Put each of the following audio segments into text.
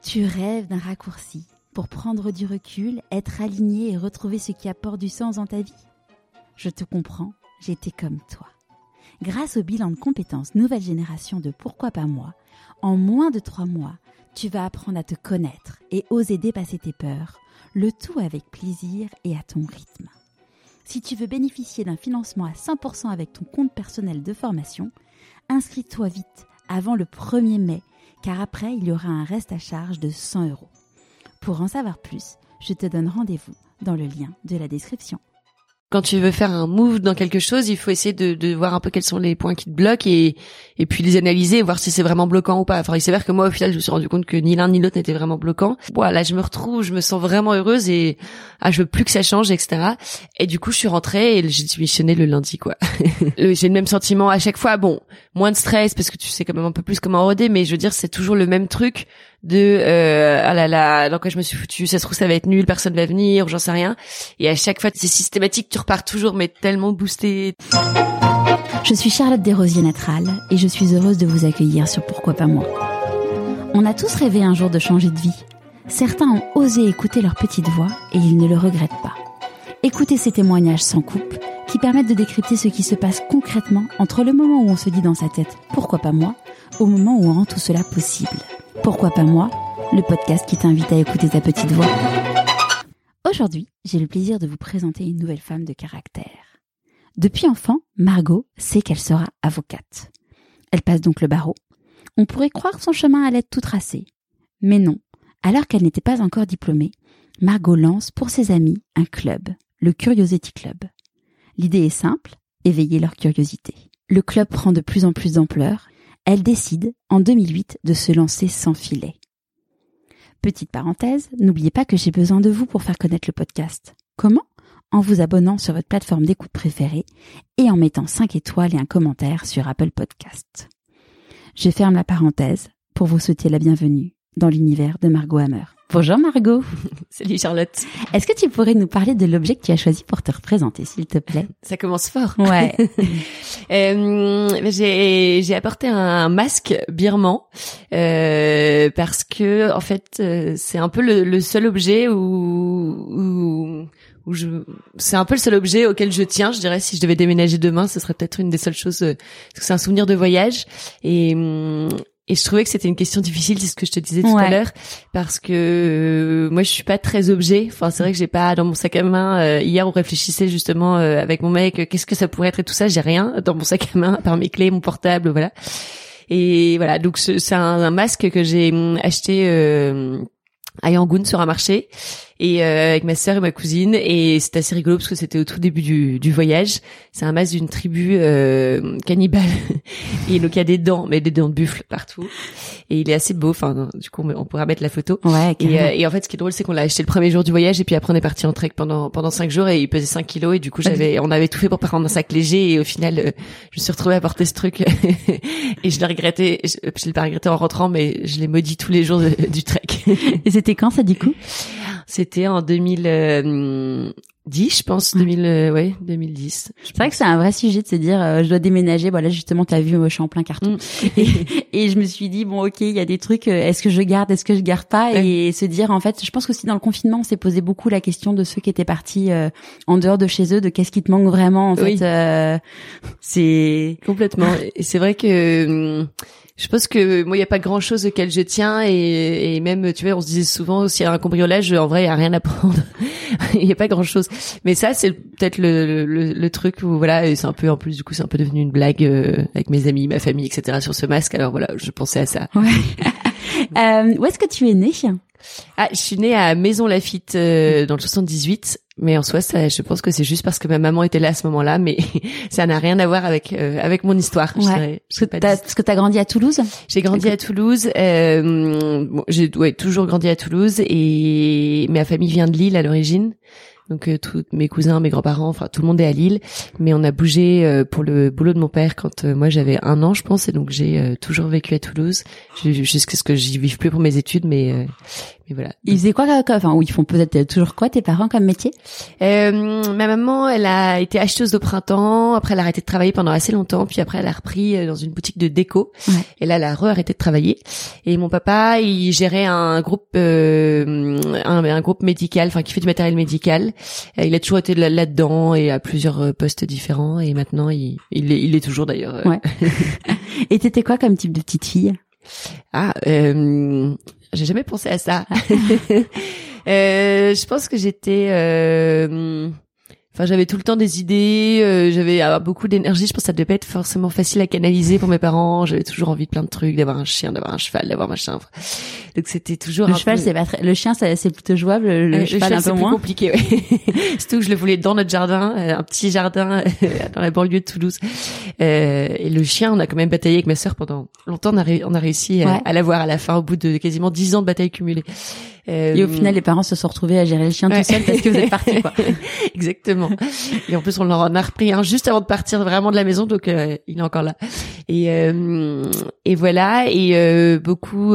Tu rêves d'un raccourci pour prendre du recul, être aligné et retrouver ce qui apporte du sens dans ta vie? Je te comprends, j'étais comme toi. Grâce au bilan de compétences nouvelle génération de Pourquoi pas moi, en moins de 3 mois, tu vas apprendre à te connaître et oser dépasser tes peurs, le tout avec plaisir et à ton rythme. Si tu veux bénéficier d'un financement à 100% avec ton compte personnel de formation, inscris-toi vite avant le 1er mai, car après, il y aura un reste à charge de 100 €. Pour en savoir plus, je te donne rendez-vous dans le lien de la description. Quand tu veux faire un move dans quelque chose, il faut essayer de voir un peu quels sont les points qui te bloquent et puis les analyser et voir si c'est vraiment bloquant ou pas. Enfin, il s'avère que moi, au final, je me suis rendu compte que ni l'un ni l'autre n'était vraiment bloquant. Voilà, je me retrouve, je me sens vraiment heureuse et je veux plus que ça change, etc. Et du coup, je suis rentrée et j'ai démissionné le lundi, quoi. J'ai le même sentiment à chaque fois. Bon, moins de stress parce que tu sais quand même un peu plus comment roder, mais je veux dire, c'est toujours le même truc de ah là là, dans quoi je me suis foutue, ça se trouve ça va être nul, personne va venir, ou j'en sais rien. Et à chaque fois, c'est systématique, tu repars toujours mais tellement boosté. Je suis Charlotte Desrosiers-Natral et je suis heureuse de vous accueillir sur Pourquoi pas moi. On a tous rêvé un jour de changer de vie. Certains ont osé écouter leur petite voix et ils ne le regrettent pas. Écoutez ces témoignages sans coupe qui permettent de décrypter ce qui se passe concrètement entre le moment où on se dit dans sa tête « Pourquoi pas moi ?», au moment où on rend tout cela possible. Pourquoi pas moi ? Le podcast qui t'invite à écouter ta petite voix. Aujourd'hui, j'ai le plaisir de vous présenter une nouvelle femme de caractère. Depuis enfant, Margot sait qu'elle sera avocate. Elle passe donc le barreau. On pourrait croire que son chemin allait être tout tracé. Mais non, alors qu'elle n'était pas encore diplômée, Margot lance pour ses amis un club, le Curiosity Club. L'idée est simple, éveiller leur curiosité. Le club prend de plus en plus d'ampleur. Elle décide, en 2008, de se lancer sans filet. Petite parenthèse, n'oubliez pas que j'ai besoin de vous pour faire connaître le podcast. Comment ? En vous abonnant sur votre plateforme d'écoute préférée et en mettant 5 étoiles et un commentaire sur Apple Podcast. Je ferme la parenthèse pour vous souhaiter la bienvenue dans l'univers de Margot Hammer. Bonjour Margot. Salut Charlotte. Est-ce que tu pourrais nous parler de l'objet que tu as choisi pour te représenter, s'il te plaît ? Ça commence fort. Ouais. J'ai apporté un masque birman parce que en fait c'est un peu le seul objet c'est un peu le seul objet auquel je tiens. Je dirais si je devais déménager demain, ce serait peut-être une des seules choses parce que c'est un souvenir de voyage et je trouvais que c'était une question difficile, c'est ce que je te disais tout à l'heure, parce que moi je suis pas très objet. Enfin c'est vrai que j'ai pas dans mon sac à main. Hier on réfléchissait justement avec mon mec, qu'est-ce que ça pourrait être et tout ça. J'ai rien dans mon sac à main, à part mes clés, mon portable, voilà. Et voilà, donc c'est un masque que j'ai acheté à Yangon sur un marché et avec ma sœur et ma cousine, et c'est assez rigolo parce que c'était au tout début du voyage. C'est un masque d'une tribu cannibale et donc il y a des dents, mais des dents de buffle partout, et il est assez beau. Enfin du coup on pourra mettre la photo. Ouais, et en fait ce qui est drôle c'est qu'on l'a acheté le premier jour du voyage et puis après on est parti en trek pendant 5 jours et il pesait 5 kilos et du coup on avait tout fait pour prendre un sac léger et au final je me suis retrouvée à porter ce truc et je l'ai regretté. Je l'ai pas regretté en rentrant, mais je l'ai maudit tous les jours du trek. Et c'était quand ça du coup ? C'était en 2010, je pense, 2010. C'est vrai que c'est un vrai sujet de se dire, je dois déménager. Voilà, justement, t'as vu, moi, je suis en plein carton. Et je me suis dit, bon, ok, il y a des trucs, est-ce que je garde pas? Et se dire, en fait, je pense qu'aussi dans le confinement, on s'est posé beaucoup la question de ceux qui étaient partis en dehors de chez eux, de qu'est-ce qui te manque vraiment, en fait. C'est complètement. Et c'est vrai que je pense que moi il y a pas grand chose auquel je tiens et même tu vois on se disait souvent s'il y a un cambriolage en vrai il y a rien à prendre. Il y a pas grand chose, mais ça c'est peut-être le truc où voilà, et c'est un peu en plus du coup c'est un peu devenu une blague avec mes amis, ma famille, etc. sur ce masque. Alors voilà, je pensais à ça. Ouais. Où est-ce que tu es née ? Je suis née à Maison Lafitte dans le 78, mais en soi ça, je pense que c'est juste parce que ma maman était là à ce moment-là, mais ça n'a rien à voir avec mon histoire. Ouais. Parce que t'as grandi à Toulouse ? J'ai grandi à Toulouse. J'ai toujours grandi à Toulouse et ma famille vient de Lille à l'origine. Donc tous mes cousins, mes grands-parents, enfin tout le monde est à Lille, mais on a bougé pour le boulot de mon père quand moi j'avais 1 an, je pense, et donc j'ai toujours vécu à Toulouse jusqu'à ce que j'y vive plus pour mes études, mais voilà. Ils faisaient quoi, enfin, ou ils font peut-être toujours quoi, tes parents, comme métier? Ma maman, elle a été acheteuse au printemps, après elle a arrêté de travailler pendant assez longtemps, puis après elle a repris dans une boutique de déco, et là elle a arrêté de travailler. Et mon papa, il gérait un groupe un groupe médical, enfin qui fait du matériel médical. Il a toujours été là-dedans et à plusieurs postes différents, et maintenant il est toujours d'ailleurs. Ouais. Et t'étais quoi comme type de petite fille? J'ai jamais pensé à ça. Je pense que j'étais j'avais tout le temps des idées, j'avais beaucoup d'énergie. Je pense que ça devait pas être forcément facile à canaliser pour mes parents. J'avais toujours envie de plein de trucs, d'avoir un chien, d'avoir un cheval, d'avoir machin. Donc c'était toujours le cheval, c'est pas très... le chien, c'est plutôt jouable. Le cheval un peu moins compliqué. Ouais. Surtout que je le voulais dans notre jardin, un petit jardin dans la banlieue de Toulouse. Et le chien, on a quand même bataillé avec ma sœur pendant longtemps. On a réussi à l'avoir à la fin, au bout de quasiment 10 ans de bataille cumulée. Et au final, les parents se sont retrouvés à gérer le chien tout seul parce que vous êtes partis, quoi. Exactement. Et en plus, on en a repris un juste avant de partir vraiment de la maison, donc il est encore là. Et voilà. Et beaucoup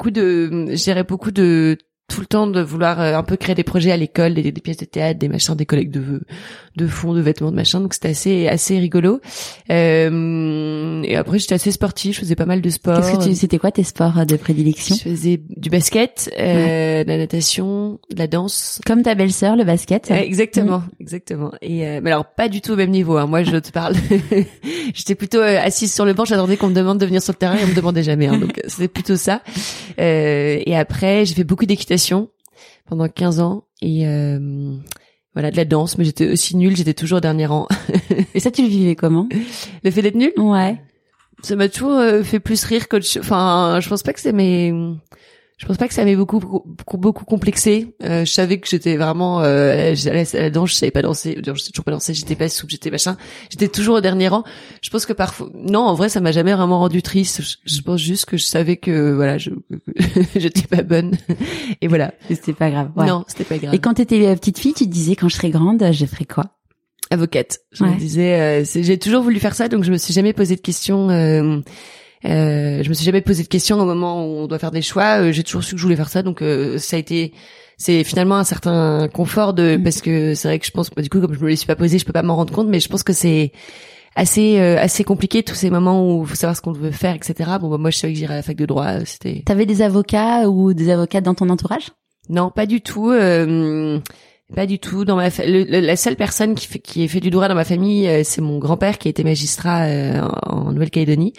de tout le temps de vouloir un peu créer des projets à l'école, des pièces de théâtre, des machins, des collectes de fonds, de vêtements, de machins. Donc c'était assez rigolo. Et après j'étais assez sportive, je faisais pas mal de sport. C'était quoi tes sports de prédilection? Je faisais du basket, de la natation, de la danse. Comme ta belle-sœur, le basket. Exactement. Et mais alors pas du tout au même niveau. Hein. Moi je te parle, j'étais plutôt assise sur le banc, j'attendais qu'on me demande de venir sur le terrain et on me demandait jamais. Hein. Donc c'était plutôt ça. Et après j'ai fait beaucoup d'équitation pendant 15 ans et voilà, de la danse, mais j'étais aussi nulle, j'étais toujours au dernier rang. Et ça, tu le vivais comment? Le fait d'être nulle? Ouais. Ça m'a toujours fait plus rire que je pense pas que ça m'ait beaucoup complexé. Je savais que j'étais vraiment j'allais à la danse, je savais pas danser, je sais toujours pas danser, j'étais pas souple, j'étais machin, j'étais toujours au dernier rang. Je pense que parfois non, en vrai ça m'a jamais vraiment rendu triste. Je pense juste que je savais que voilà, j'étais pas bonne. Et voilà, c'était pas grave. Ouais. Non, c'était pas grave. Et quand t'étais petite fille, tu te disais quand je serai grande, je ferai quoi? Avocate. Je me disais j'ai toujours voulu faire ça, donc je me suis jamais posé de questions je me suis jamais posé de questions au moment où on doit faire des choix. J'ai toujours su que je voulais faire ça, donc c'est finalement un certain confort parce que c'est vrai que je pense que du coup comme je me les suis pas posé, je peux pas m'en rendre compte, mais je pense que c'est assez compliqué tous ces moments où il faut savoir ce qu'on veut faire, etc. Bon, moi je savais que j'irais à la fac de droit. T'avais des avocats ou des avocates dans ton entourage? Non, pas du tout. Pas du tout. Dans la seule personne qui ait fait du droit dans ma famille, c'est mon grand-père qui a été magistrat en Nouvelle-Calédonie.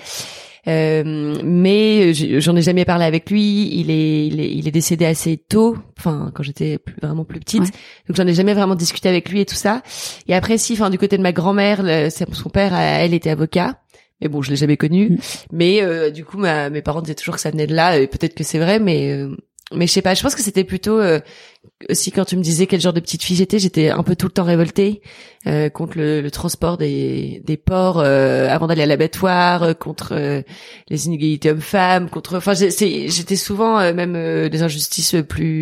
Mais j'en ai jamais parlé avec lui. Il est décédé assez tôt, enfin quand j'étais vraiment plus petite. Donc j'en ai jamais vraiment discuté avec lui et tout ça. Et après du côté de ma grand-mère, son père, elle était avocat. Mais bon, je l'ai jamais connu. Mais du coup, mes parents disaient toujours que ça venait de là. Et peut-être que c'est vrai, mais je sais pas. Je pense que c'était plutôt aussi quand tu me disais quel genre de petite fille j'étais un peu tout le temps révoltée contre le transport des porcs avant d'aller à l'abattoir, contre les inégalités hommes-femmes, j'étais souvent même des injustices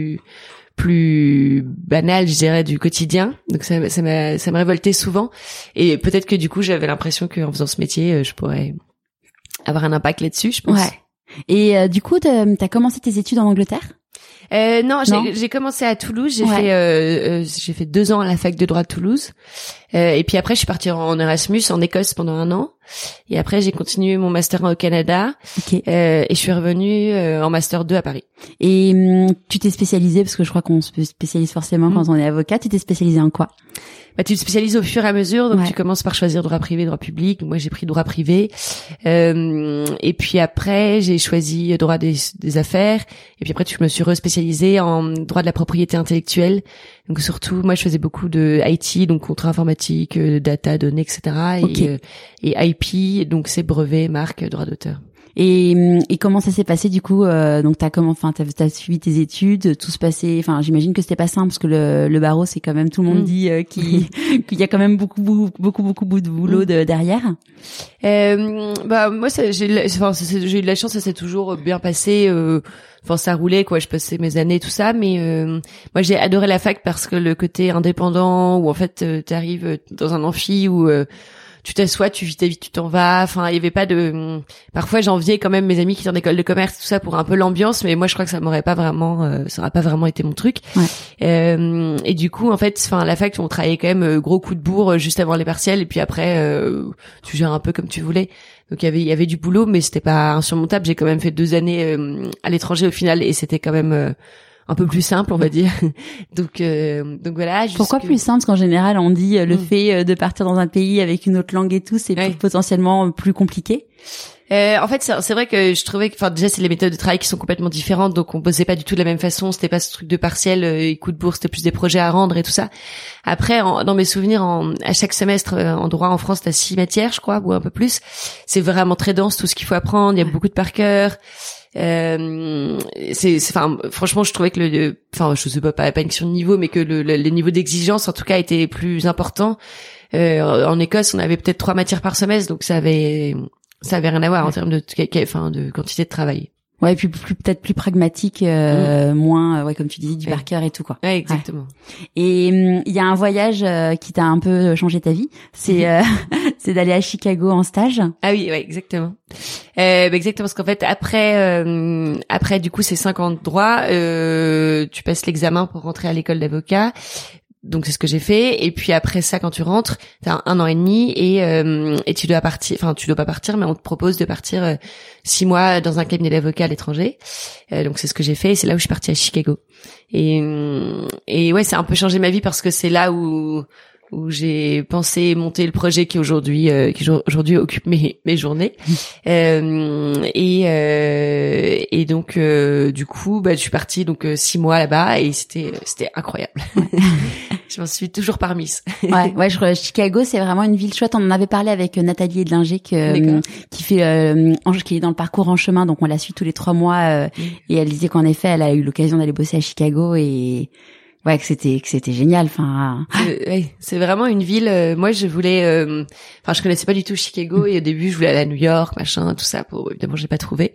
plus banales, je dirais, du quotidien. Donc ça m'a révolté souvent. Et peut-être que du coup j'avais l'impression qu'en faisant ce métier, je pourrais avoir un impact là-dessus, je pense. Ouais. Et du coup, t'as commencé tes études en Angleterre? Non, j'ai commencé à Toulouse. J'ai fait 2 ans à la fac de droit de Toulouse. Et puis après, je suis partie en Erasmus en Écosse pendant 1 an. Et après, j'ai continué mon master au Canada. Okay. Et je suis revenue en master 2 à Paris. Et tu t'es spécialisée, parce que je crois qu'on se spécialise forcément quand on est avocat. Tu t'es spécialisée en quoi? Tu te spécialises au fur et à mesure, donc tu commences par choisir droit privé, droit public. Moi, j'ai pris droit privé, et puis après, j'ai choisi droit des affaires, et puis après, je me suis respécialisée en droit de la propriété intellectuelle. Donc surtout, moi, je faisais beaucoup de IT, donc contrat informatique, data, données, etc. Okay. Et IP, donc c'est brevet, marque, droit d'auteur. Et comment ça s'est passé du coup donc t'as suivi tes études, tout se passait. Enfin, j'imagine que c'était pas simple parce que le barreau, c'est quand même tout le monde dit qu'il y a quand même beaucoup de boulot derrière. Moi, j'ai eu de la chance, ça s'est toujours bien passé. Enfin, ça roulait quoi. Je passais mes années tout ça, mais moi j'ai adoré la fac parce que le côté indépendant où en fait t'arrives dans un amphi où tu t'assois, tu vis ta vie, tu t'en vas. Enfin, il y avait pas de. Parfois, j'enviais quand même mes amis qui sont en école de commerce, tout ça pour un peu l'ambiance, mais moi, je crois que ça m'aurait pas vraiment, ça aurait pas vraiment été mon truc. Ouais. Et du coup, en fait, enfin, la fac, on travaillait quand même gros coup de bourre juste avant les partiels, et puis après, tu gères un peu comme tu voulais. Donc il y avait du boulot, mais c'était pas insurmontable. J'ai quand même fait 2 années à l'étranger au final, et c'était quand même un peu plus simple, on va dire. Donc voilà. Pourquoi plus simple? Parce qu'en général, on dit le fait de partir dans un pays avec une autre langue et tout, c'est potentiellement plus compliqué. En fait, c'est vrai que je trouvais que, enfin, déjà, c'est les méthodes de travail qui sont complètement différentes, donc on bossait pas du tout de la même façon. C'était pas ce truc de partiel et coup de bourse, c'était plus des projets à rendre et tout ça. Après, dans mes souvenirs, à chaque semestre en droit en France, t'as 6 matières, je crois, ou un peu plus. C'est vraiment très dense tout ce qu'il faut apprendre. Il y a beaucoup de par cœur. Enfin, franchement, je trouvais que je sais pas une question de niveau, mais que le niveau d'exigence, en tout cas, était plus important. En Écosse, on avait peut-être 3 matières par semestre, donc ça avait rien à voir en termes de quantité de travail. Ouais, et puis peut-être plus pragmatique, moins, comme tu disais, du par cœur et tout, quoi. Ouais, exactement. Ouais. Et il y a un voyage qui t'a un peu changé ta vie, c'est c'est d'aller à Chicago en stage. Ah oui, ouais, exactement. Exactement, parce qu'en fait, après du coup, ces 5 ans de droit, tu passes l'examen pour rentrer à l'école d'avocat. Donc c'est ce que j'ai fait, et puis après ça, quand tu rentres, t'as 1 an et demi et tu dois partir, enfin tu dois pas partir, mais on te propose de partir 6 mois dans un cabinet d'avocat à l'étranger. Donc c'est ce que j'ai fait, et c'est là où je suis partie à Chicago. Et ouais, ça a un peu changé ma vie parce que c'est là où j'ai pensé monter le projet qui aujourd'hui occupe mes journées. Et donc du coup, je suis partie 6 mois là-bas, et c'était incroyable. Je m'en suis toujours pas remise. Ouais, Chicago, c'est vraiment une ville chouette. On en avait parlé avec Nathalie Edlinger qui est dans le parcours en chemin, donc on la suit tous les 3 mois, et elle disait qu'en effet, elle a eu l'occasion d'aller bosser à Chicago, et ouais, que c'était génial. Enfin, c'est vraiment une ville. Moi, je voulais. Je connaissais pas du tout Chicago, et au début, je voulais aller à New York, machin, tout ça. Évidemment, j'ai pas trouvé.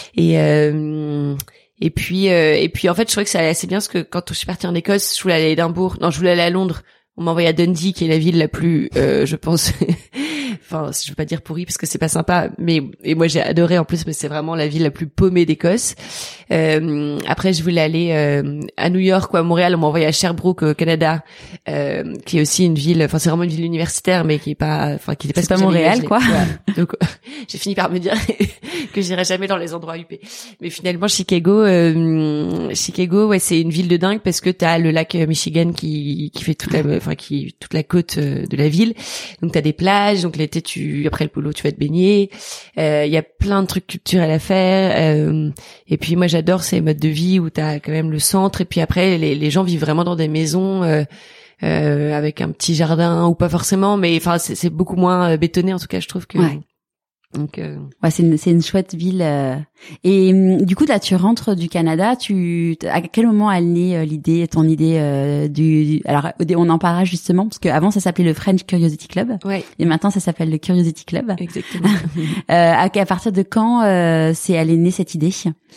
Et puis en fait, je trouvais que ça allait assez bien parce que quand je suis partie en Écosse, je voulais aller à Édimbourg. Non, je voulais aller à Londres. On m'a envoyé à Dundee, qui est la ville la plus, je pense. Enfin, je veux pas dire pourrie parce que c'est pas sympa, et moi j'ai adoré en plus, mais c'est vraiment la ville la plus paumée d'Écosse. Après, je voulais aller à New York ou à Montréal. On m'a envoyé à Sherbrooke au Canada, qui est aussi une ville. Enfin, c'est vraiment une ville universitaire, mais qui est pas Montréal, quoi. Ouais. Donc, j'ai fini par me dire que j'irais jamais dans les endroits huppés. Mais finalement, Chicago, ouais, c'est une ville de dingue parce que t'as le lac Michigan qui fait toute la côte de la ville. Donc t'as des plages. Donc l'été, après le boulot, tu vas te baigner. Il y a plein de trucs culturels à faire. Et puis moi, j'adore ces modes de vie où t'as quand même le centre. Et puis après, les gens vivent vraiment dans des maisons avec un petit jardin, ou pas forcément, mais enfin c'est beaucoup moins bétonné, en tout cas, je trouve que. Ouais. Donc ouais, c'est une chouette ville. Et du coup, là, tu rentres du Canada. À quel moment a né ton idée alors on en parlera justement parce que avant ça s'appelait le French Curiosity Club. Ouais. Et maintenant ça s'appelle le Curiosity Club. Exactement. À partir de quand elle est née cette idée?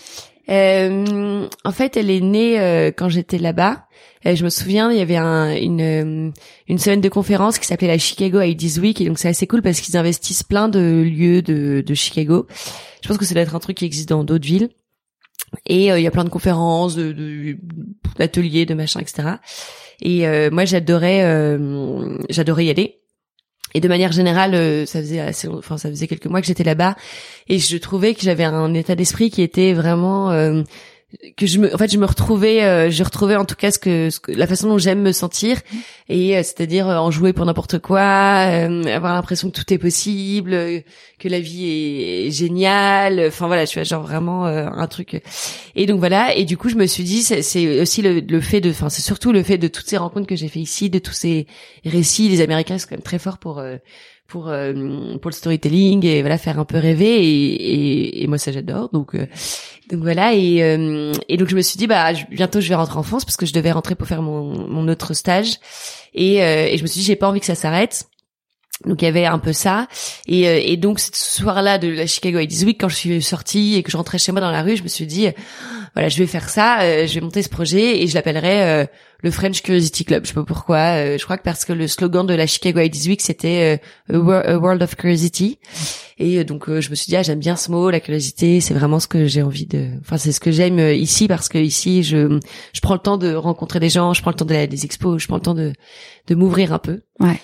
En fait, elle est née quand j'étais là-bas. Je me souviens, il y avait une semaine de conférence qui s'appelait la Chicago Ideas Week, et donc c'est assez cool parce qu'ils investissent plein de lieux de Chicago. Je pense que ça doit être un truc qui existe dans d'autres villes. Et il y a plein de conférences, d'ateliers, de machins, etc. Et moi, j'adorais y aller. Et de manière générale, ça faisait quelques mois que j'étais là-bas, et je trouvais que j'avais un état d'esprit qui était vraiment que je me retrouvais en tout cas la façon dont j'aime me sentir, et c'est-à-dire en jouer pour n'importe quoi, avoir l'impression que tout est possible, que la vie est géniale. Enfin voilà, je suis genre vraiment un truc. Et donc voilà, et du coup je me suis dit c'est aussi c'est surtout le fait de toutes ces rencontres que j'ai fait ici, de tous ces récits. Les Américains sont quand même très forts pour le storytelling et voilà, faire un peu rêver et moi ça j'adore. Donc voilà et donc je me suis dit bientôt je vais rentrer en France parce que je devais rentrer pour faire mon autre stage et je me suis dit j'ai pas envie que ça s'arrête. Donc il y avait un peu ça et donc ce soir-là de la Chicago Ideas Week, quand je suis sortie et que je rentrais chez moi dans la rue, je me suis dit voilà, je vais faire ça, je vais monter ce projet et je l'appellerai le French Curiosity Club. Je sais pas pourquoi, je crois que parce que le slogan de la Chicago Ideas Week c'était a World of Curiosity et donc je me suis dit j'aime bien ce mot, la curiosité, c'est vraiment ce que j'ai envie c'est ce que j'aime ici parce que ici je prends le temps de rencontrer des gens, je prends le temps d'aller à des expos, je prends le temps de m'ouvrir un peu. Ouais.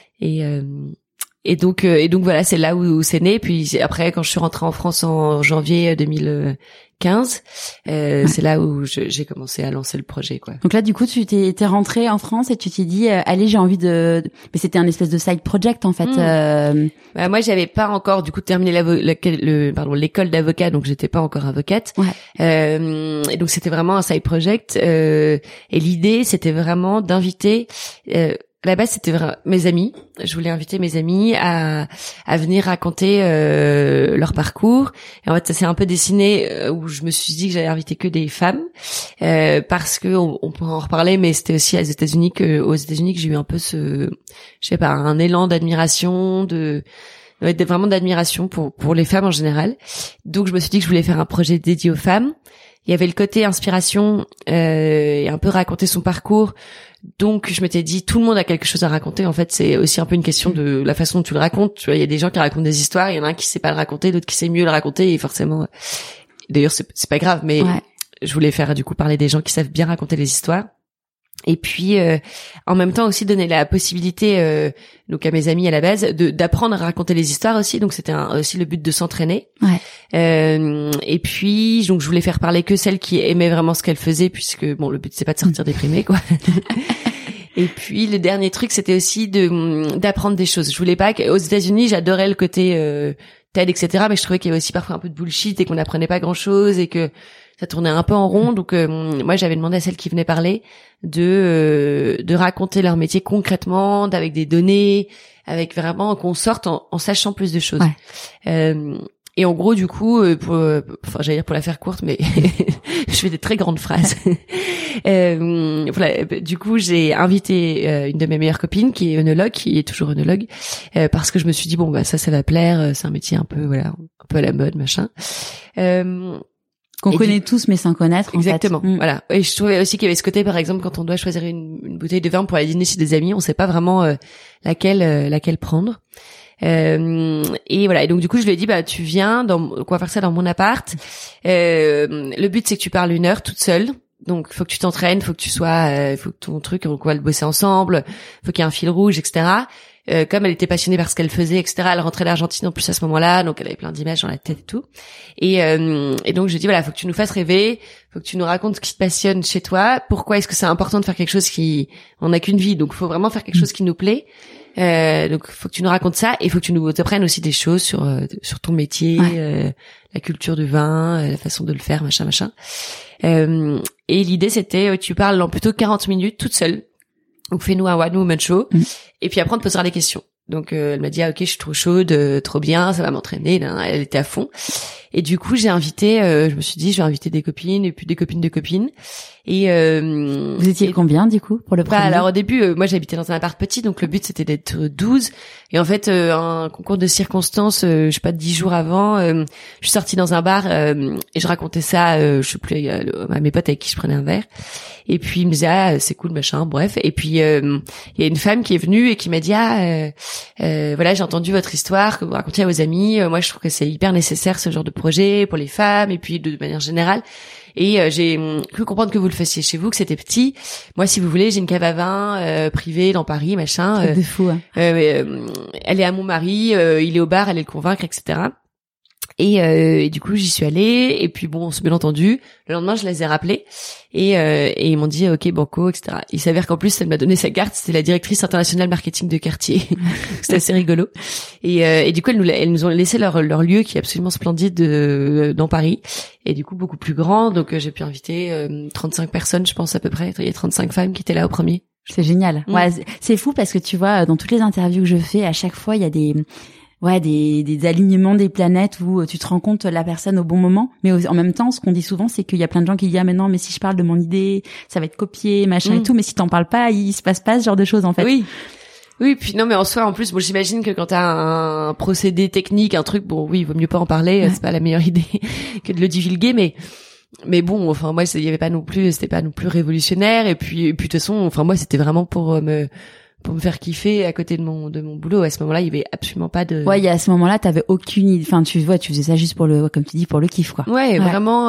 Et donc voilà, c'est là où c'est né. Puis après, quand je suis rentrée en France en janvier 2015, c'est là où j'ai commencé à lancer le projet, quoi. Donc là, du coup, tu t'es rentrée en France et tu t'es dit, allez, j'ai envie mais c'était un espèce de side project, en fait. Moi, j'avais pas encore, du coup, terminé l'école d'avocat, donc j'étais pas encore avocate. Ouais. Et donc c'était vraiment un side project. Et l'idée, c'était vraiment d'inviter, à la base, c'était vraiment mes amis. Je voulais inviter mes amis à venir raconter leur parcours. Et en fait, ça s'est un peu dessiné où je me suis dit que j'allais inviter que des femmes parce que on pourra en reparler, mais c'était aussi aux États-Unis que j'ai eu un peu un élan d'admiration, vraiment d'admiration pour les femmes en général. Donc, je me suis dit que je voulais faire un projet dédié aux femmes. Il y avait le côté inspiration et un peu raconter son parcours. Donc, je m'étais dit, tout le monde a quelque chose à raconter. En fait, c'est aussi un peu une question de la façon dont tu le racontes. Tu vois, il y a des gens qui racontent des histoires, il y en a un qui sait pas le raconter, d'autres qui sait mieux le raconter, et forcément, d'ailleurs, c'est pas grave, mais je voulais faire, du coup, parler des gens qui savent bien raconter les histoires. Et puis, en même temps aussi donner la possibilité, donc à mes amis à la base, d'apprendre à raconter les histoires aussi. Donc c'était aussi le but de s'entraîner. Ouais. Et puis, donc je voulais faire parler que celles qui aimaient vraiment ce qu'elles faisaient, puisque bon, le but c'est pas de sortir déprimé, quoi. Et puis le dernier truc, c'était aussi d'apprendre des choses. Je voulais pas aux États-Unis, j'adorais le côté TED, etc. Mais je trouvais qu'il y avait aussi parfois un peu de bullshit et qu'on n'apprenait pas grand-chose et que ça tournait un peu en rond. Donc moi, j'avais demandé à celles qui venaient parler de raconter leur métier concrètement, avec des données, avec vraiment qu'on sorte en sachant plus de choses. Ouais. Et en gros, du coup, j'allais dire pour la faire courte, mais je fais des très grandes phrases. Voilà, du coup, j'ai invité une de mes meilleures copines qui est œnologue, qui est toujours œnologue, parce que je me suis dit ça va plaire, c'est un métier un peu un peu à la mode, machin. Qu'on connaît tous mais sans connaître. Exactement. En fait. Voilà. Et je trouvais aussi qu'il y avait ce côté, par exemple, quand on doit choisir une bouteille de vin pour aller dîner chez des amis, on sait pas vraiment laquelle prendre. Et voilà. Et donc du coup, je lui ai dit tu viens, on va faire ça dans mon appart. Le but c'est que tu parles 1 heure toute seule. Donc faut que tu t'entraînes, faut que tu sois, faut que ton truc, on va le bosser ensemble, faut qu'il y ait un fil rouge, etc. Comme elle était passionnée par ce qu'elle faisait, etc. Elle rentrait d'Argentine en plus à ce moment-là, donc elle avait plein d'images dans la tête et tout. Et donc je dis faut que tu nous fasses rêver, faut que tu nous racontes ce qui te passionne chez toi. Pourquoi est-ce que c'est important de faire quelque chose on n'a qu'une vie, donc faut vraiment faire quelque chose qui nous plaît. Donc faut que tu nous racontes ça et faut que tu nous apprennes aussi des choses sur ton métier, la culture du vin, la façon de le faire, machin. Et l'idée c'était tu parles en plutôt 40 minutes toute seule. Donc fais-nous un one woman show et puis après on te posera des questions. Donc elle m'a dit ok, je suis trop chaude, trop bien, ça va m'entraîner. Elle était à fond. Et du coup j'ai invité, je me suis dit je vais inviter des copines et puis des copines de copines. Et vous étiez combien du coup pour le premier? Alors au début, moi j'habitais dans un appart petit, donc le but c'était d'être 12. Et en fait, un concours de circonstances, je sais pas, 10 jours avant, je suis sortie dans un bar et je racontais ça, je sais plus, à mes potes avec qui je prenais un verre. Et puis ils me disaient c'est cool machin, bref. Et puis il y a une femme qui est venue et qui m'a dit voilà, j'ai entendu votre histoire que vous racontiez à vos amis. Moi je trouve que c'est hyper nécessaire ce genre de projet pour les femmes et puis de manière générale. Et j'ai cru comprendre que vous le faisiez chez vous, que c'était petit. Moi, si vous voulez, j'ai une cave à vin privée dans Paris, machin. Truc de fou. Hein. Elle est à mon mari, il est au bar, allez le convaincre, etc. Et du coup, j'y suis allée. Et puis bon, on s'est bien entendu. Le lendemain, je les ai rappelés et ils m'ont dit OK, banco, etc. Il s'avère qu'en plus, elle m'a donné sa carte. C'était la directrice internationale marketing de quartier. C'était assez rigolo. Et du coup, elles nous ont laissé leur lieu qui est absolument splendide dans Paris. Et du coup, beaucoup plus grand. Donc, j'ai pu inviter 35 personnes, je pense à peu près. Il y a 35 femmes qui étaient là au premier. C'est génial. Ouais, c'est fou parce que tu vois, dans toutes les interviews que je fais, à chaque fois, il y a des alignements des planètes où tu te rends compte la personne au bon moment. Mais en même temps, ce qu'on dit souvent, c'est qu'il y a plein de gens qui disent, ah, mais non, mais si je parle de mon idée, ça va être copié, machin et tout. Mais si t'en parles pas, il se passe pas ce genre de choses, en fait. Oui, puis non, mais en soi, en plus, bon, j'imagine que quand t'as un procédé technique, un truc, bon, oui, il vaut mieux pas en parler, c'est pas la meilleure idée que de le divulguer, mais bon, enfin, moi, il y avait pas non plus, c'était pas non plus révolutionnaire, et puis, de toute façon, enfin, moi, c'était vraiment pour me faire kiffer à côté de mon boulot. À ce moment-là, il y avait absolument pas de... Ouais, à ce moment-là, t'avais aucune idée, enfin, tu faisais ça juste pour comme tu dis, pour le kiff, quoi. Ouais. Vraiment,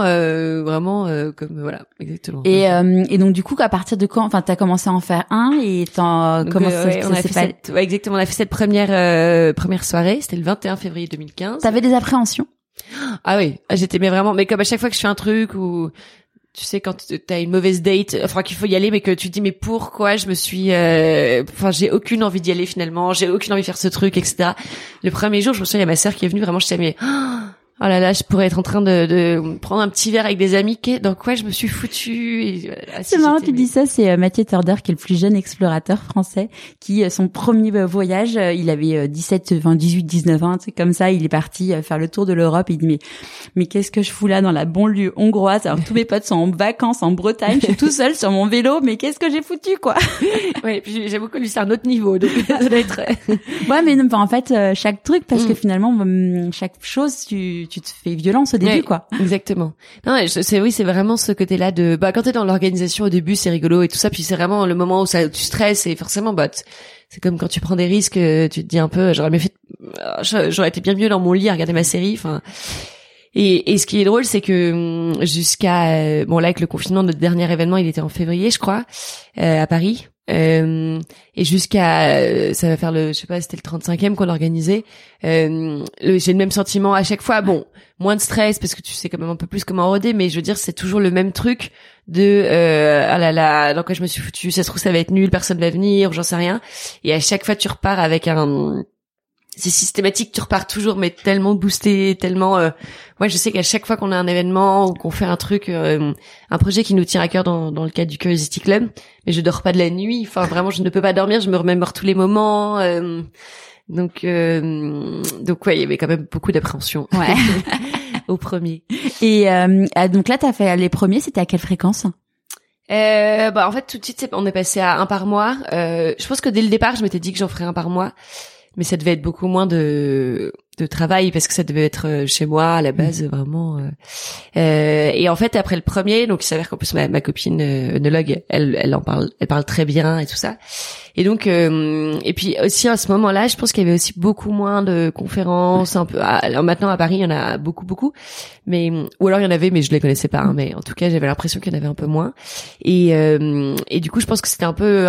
comme, voilà, exactement. Et donc, du coup, à partir de quand, enfin, t'as commencé à en faire un, et comment exactement, on a fait cette première soirée, c'était le 21 février 2015. T'avais des appréhensions? Ah oui, j'étais vraiment, mais comme à chaque fois que je fais un truc ou, tu sais, quand t'as une mauvaise date, enfin qu'il faut y aller, mais que tu te dis mais pourquoi je me suis, enfin j'ai aucune envie d'y aller finalement, j'ai aucune envie de faire ce truc, etc. Le premier jour, je me souviens, il y a ma sœur qui est venue, vraiment, je disais mais oh là là, je pourrais être en train de prendre un petit verre avec des amis. Dans quoi je me suis foutue. Et, c'est marrant, tu dis ça. C'est Mathieu Torder, qui est le plus jeune explorateur français, qui, son premier voyage, il avait 18, 19 ans, c'est comme ça. Il est parti faire le tour de l'Europe. Et il dit mais qu'est-ce que je fous là dans la banlieue hongroise? Alors tous mes potes sont en vacances en Bretagne, je suis tout seul sur mon vélo. Mais qu'est-ce que j'ai foutu, quoi? Ouais. Puis j'avoue que lui c'est un autre niveau. Donc ça doit être. Ouais, mais non, en fait, chaque truc, parce que finalement, chaque chose, tu te fais violence au début, quoi. Exactement. Non, c'est vraiment ce côté-là de, quand t'es dans l'organisation au début, c'est rigolo et tout ça, puis c'est vraiment le moment où tu stresses et forcément, c'est comme quand tu prends des risques, tu te dis un peu, j'aurais été bien mieux dans mon lit à regarder ma série, enfin. Et ce qui est drôle, c'est que jusqu'à, là, avec le confinement, notre dernier événement, il était en février, je crois, à Paris. Et jusqu'à ça va faire c'était le 35e qu'on organisait, j'ai le même sentiment à chaque fois, moins de stress parce que tu sais quand même un peu plus comment roder, mais je veux dire c'est toujours le même truc de ah là là, dans quoi je me suis foutu, ça se trouve ça va être nul, personne va venir, j'en sais rien, et à chaque fois tu repars avec c'est systématique, tu repars toujours mais tellement boosté, tellement moi je sais qu'à chaque fois qu'on a un événement ou qu'on fait un truc, un projet qui nous tient à cœur dans le cadre du Curiosity Club, mais je dors pas de la nuit, enfin vraiment je ne peux pas dormir, je me remémore tous les moments, donc ouais, il y avait quand même beaucoup d'appréhension. Ouais. Au premier. Et donc là t'as fait les premiers, c'était à quelle fréquence? En fait tout de suite on est passé à un par mois. Je pense que dès le départ je m'étais dit que j'en ferais un par mois. Mais ça devait être beaucoup moins de travail parce que ça devait être chez moi à la base vraiment. Et en fait après le premier, donc il s'avère qu'en plus ma copine œnologue, elle parle très bien et tout ça. Et donc et puis aussi à ce moment-là, je pense qu'il y avait aussi beaucoup moins de conférences. Un peu. Alors maintenant à Paris, il y en a beaucoup, mais ou alors il y en avait, mais je les connaissais pas. Mais en tout cas, j'avais l'impression qu'il y en avait un peu moins. Et du coup, je pense que c'était un peu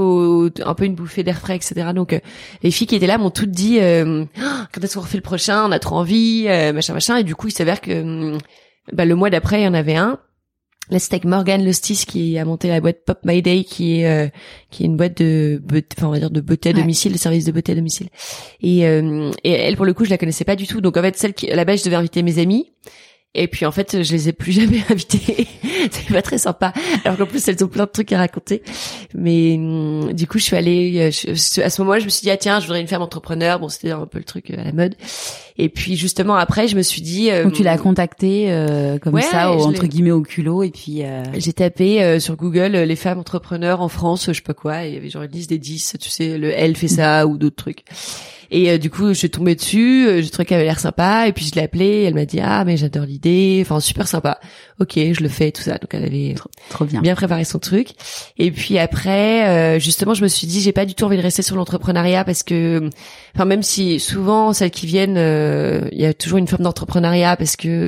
une bouffée d'air frais, etc. Donc les filles qui étaient là m'ont toutes dit quand est-ce qu'on refait le prochain, on a trop envie, machin. Et du coup, il s'avère que le mois d'après, il y en avait un. Là, c'était avec Morgane Lostis qui a monté la boîte Pop My Day, qui est une boîte de on va dire de beauté à domicile, de service de beauté à domicile. Et elle, pour le coup, je la connaissais pas du tout. Donc en fait, celle qui à la base, je devais inviter mes amis. Et puis en fait, je les ai plus jamais invitées. C'est pas très sympa. Alors qu'en plus, elles ont plein de trucs à raconter. Mais du coup, je suis allée. À ce moment-là, je me suis dit tiens, je voudrais une femme entrepreneur. Bon, c'était un peu le truc à la mode. Et puis justement après, je me suis dit. Donc tu l'as contactée comme ça, entre guillemets au culot, et puis. J'ai tapé sur Google les femmes entrepreneurs en France, je sais pas quoi. Et il y avait genre une liste des 10, tu sais, le Elle fait ça ou d'autres trucs. Et du coup, je suis tombée dessus, j'ai trouvé qu'elle avait l'air sympa, et puis je l'ai appelée, elle m'a dit mais j'adore l'idée, enfin super sympa. Ok, je le fais, tout ça. Donc elle avait trop bien préparé son truc. Et puis après, justement, je me suis dit j'ai pas du tout envie de rester sur l'entrepreneuriat parce que, enfin même si souvent celles qui viennent, il y a toujours une forme d'entrepreneuriat parce que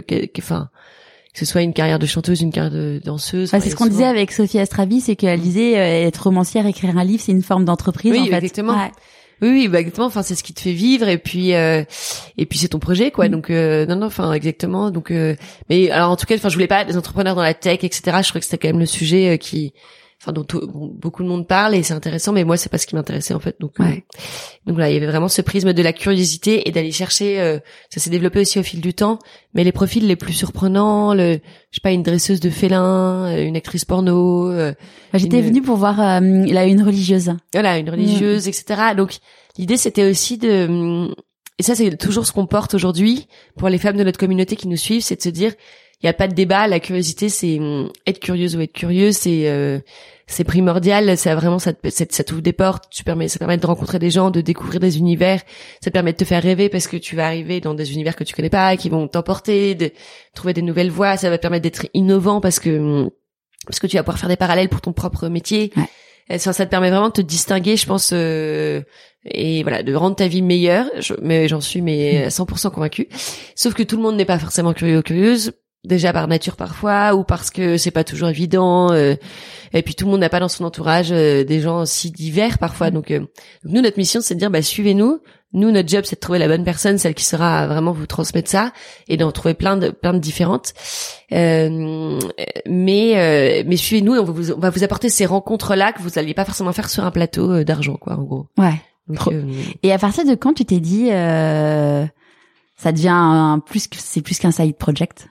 ce soit une carrière de chanteuse, une carrière de danseuse. C'est ce qu'on disait avec Sophie Astrabi, c'est qu'elle disait être romancière, écrire un livre, c'est une forme d'entreprise. Oui, en fait. Exactement. Ouais. Oui, exactement. Enfin, c'est ce qui te fait vivre, et puis c'est ton projet, quoi. Donc non, exactement. Donc, mais alors en tout cas, je voulais pas des entrepreneurs dans la tech, etc. Je trouvais que c'était quand même le sujet dont beaucoup de monde parle, et c'est intéressant, mais moi c'est pas ce qui m'intéressait en fait. Donc là, il y avait vraiment ce prisme de la curiosité et d'aller chercher. Ça s'est développé aussi au fil du temps, mais les profils les plus surprenants, une dresseuse de félin, une actrice porno. J'étais venue pour voir une religieuse. Voilà, une religieuse, etc. Donc l'idée c'était aussi ça c'est toujours ce qu'on porte aujourd'hui pour les femmes de notre communauté qui nous suivent, c'est de se dire il y a pas de débat, la curiosité c'est être curieuse ou être curieux, c'est primordial, ça vraiment ça t'ouvre des portes, ça permet de rencontrer des gens, de découvrir des univers, ça te permet de te faire rêver parce que tu vas arriver dans des univers que tu connais pas, qui vont t'emporter, de trouver des nouvelles voies, ça va te permettre d'être innovant parce que tu vas pouvoir faire des parallèles pour ton propre métier. Ouais. Ça te permet vraiment de te distinguer, je pense, et voilà, de rendre ta vie meilleure. Mais j'en suis 100% convaincue. Sauf que tout le monde n'est pas forcément curieux ou curieuse. Déjà par nature parfois, ou parce que c'est pas toujours évident, et puis tout le monde n'a pas dans son entourage des gens si divers parfois. Donc nous, notre mission, c'est de dire suivez-nous. Nous, notre job, c'est de trouver la bonne personne, celle qui saura vraiment vous transmettre ça, et d'en trouver plein de différentes. Mais suivez-nous, et on va vous apporter ces rencontres-là que vous n'alliez pas forcément faire sur un plateau d'argent, quoi, en gros. Ouais. Donc, et à partir de quand tu t'es dit ça devient c'est plus qu'un side project?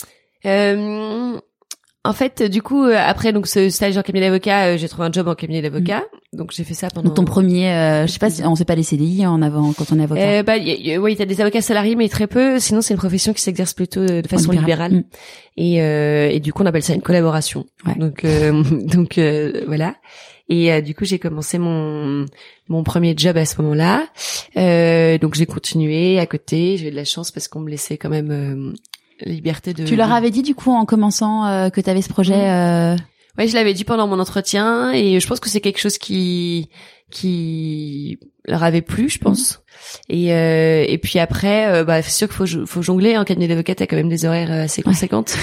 En fait, du coup, après donc ce stage en cabinet d'avocat, j'ai trouvé un job en cabinet d'avocat. Donc j'ai fait ça pendant. Donc ton premier, je sais pas, on sait pas les CDI en avant quand on est avocat. Oui, t'as des avocats salariés, mais très peu. Sinon, c'est une profession qui s'exerce plutôt de façon libérale. Et du coup, on appelle ça une collaboration. Ouais. Donc voilà. Et du coup, j'ai commencé mon premier job à ce moment-là. Donc j'ai continué à côté. J'ai eu de la chance parce qu'on me laissait quand même liberté de. Tu leur avais dit du coup en commençant que tu avais ce projet Ouais, je l'avais dit pendant mon entretien et je pense que c'est quelque chose qui leur avait plu, je pense. Et puis après c'est sûr qu'il faut jongler en cabinet d'avocat, t'as quand même des horaires assez conséquentes.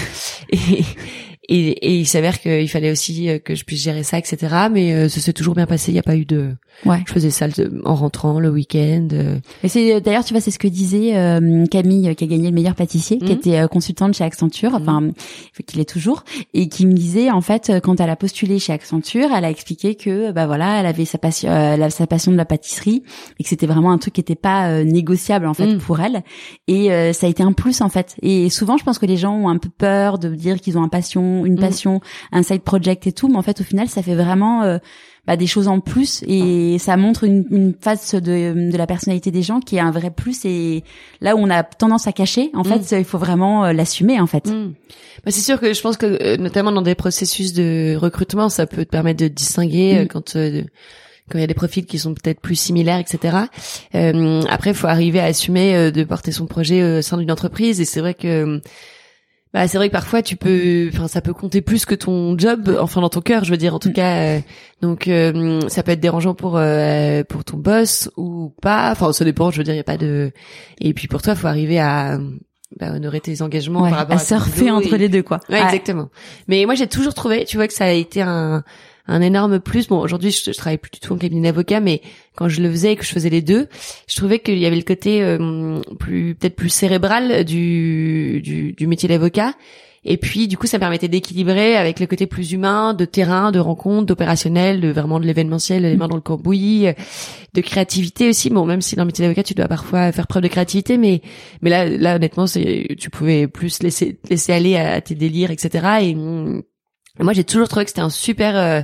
Et il s'avère qu'il fallait aussi que je puisse gérer ça, etc. Mais ça s'est toujours bien passé. Il n'y a pas eu de. Ouais. Je faisais ça en rentrant le week-end. Et c'est d'ailleurs, tu vois, c'est ce que disait Camille, qui a gagné le meilleur pâtissier, qui était consultante chez Accenture, enfin, qu'il est toujours, et qui me disait en fait, quand elle a postulé chez Accenture, elle a expliqué que voilà, elle avait sa passion de la pâtisserie, et que c'était vraiment un truc qui était pas négociable en fait pour elle. Et ça a été un plus en fait. Et souvent, je pense que les gens ont un peu peur de dire qu'ils ont une passion, un side project et tout, mais en fait au final ça fait vraiment des choses en plus et ça montre une face de la personnalité des gens qui est un vrai plus, et là où on a tendance à cacher en fait il faut vraiment l'assumer en fait. C'est sûr que je pense que notamment dans des processus de recrutement ça peut te permettre de distinguer quand il y a des profils qui sont peut-être plus similaires, etc. Après il faut arriver à assumer de porter son projet au sein d'une entreprise, et c'est vrai que parfois ça peut compter plus que ton job, enfin dans ton cœur, je veux dire, en tout cas. Donc ça peut être dérangeant pour ton boss ou pas. Enfin ça dépend, je veux dire, il y a pas de. Et puis pour toi, il faut arriver à honorer tes engagements par rapport à surfer entre les deux, quoi. Ouais, exactement. Mais moi j'ai toujours trouvé, tu vois, que ça a été un énorme plus. Bon, aujourd'hui, je travaille plus du tout en cabinet d'avocat, mais quand je le faisais et que je faisais les deux, je trouvais qu'il y avait le côté peut-être plus cérébral du métier d'avocat. Et puis, du coup, ça permettait d'équilibrer avec le côté plus humain, de terrain, de rencontre, d'opérationnel, de vraiment de l'événementiel, les mains dans le cambouis, de créativité aussi. Bon, même si dans le métier d'avocat, tu dois parfois faire preuve de créativité, mais là, honnêtement, tu pouvais plus laisser aller à tes délires, etc. Et moi, j'ai toujours trouvé que c'était un super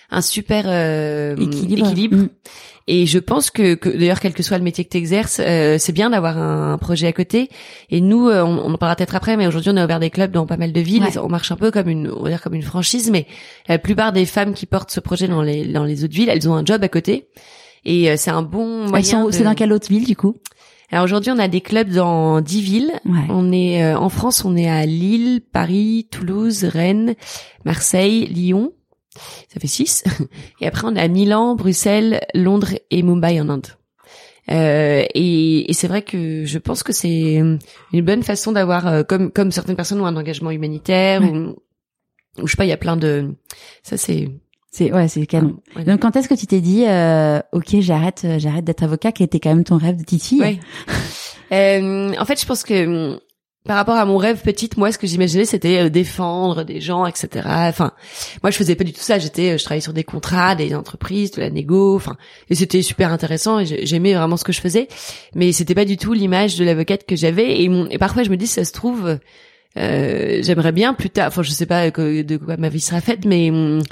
équilibre. Et je pense que d'ailleurs, quel que soit le métier que tu exerces, c'est bien d'avoir un projet à côté. Et nous, on en parlera peut-être après, mais aujourd'hui, on a ouvert des clubs dans pas mal de villes. Ouais. On marche un peu comme une franchise, mais la plupart des femmes qui portent ce projet dans les autres villes, elles ont un job à côté. Et c'est un bon moyen. C'est dans quelle autre ville, du coup? Alors aujourd'hui, on a des clubs dans 10 villes. Ouais. On est en France, on est à Lille, Paris, Toulouse, Rennes, Marseille, Lyon. Ça fait 6. Et après, on est à Milan, Bruxelles, Londres et Mumbai en Inde. Et c'est vrai que je pense que c'est une bonne façon d'avoir, comme certaines personnes ont un engagement humanitaire ou je sais pas, il y a plein de. Ça c'est canon. Ouais. Donc quand est-ce que tu t'es dit OK, j'arrête d'être avocat, qui était quand même ton rêve de Titi? Ouais. En fait, je pense que par rapport à mon rêve petite, moi, ce que j'imaginais, c'était défendre des gens, etc. Enfin, moi, je faisais pas du tout ça. Je travaillais sur des contrats, des entreprises, de la négo. Enfin, et c'était super intéressant. Et j'aimais vraiment ce que je faisais, mais c'était pas du tout l'image de l'avocate que j'avais. Et parfois, je me dis, si ça se trouve, j'aimerais bien plus tard. Enfin, je sais pas de quoi ma vie sera faite, mais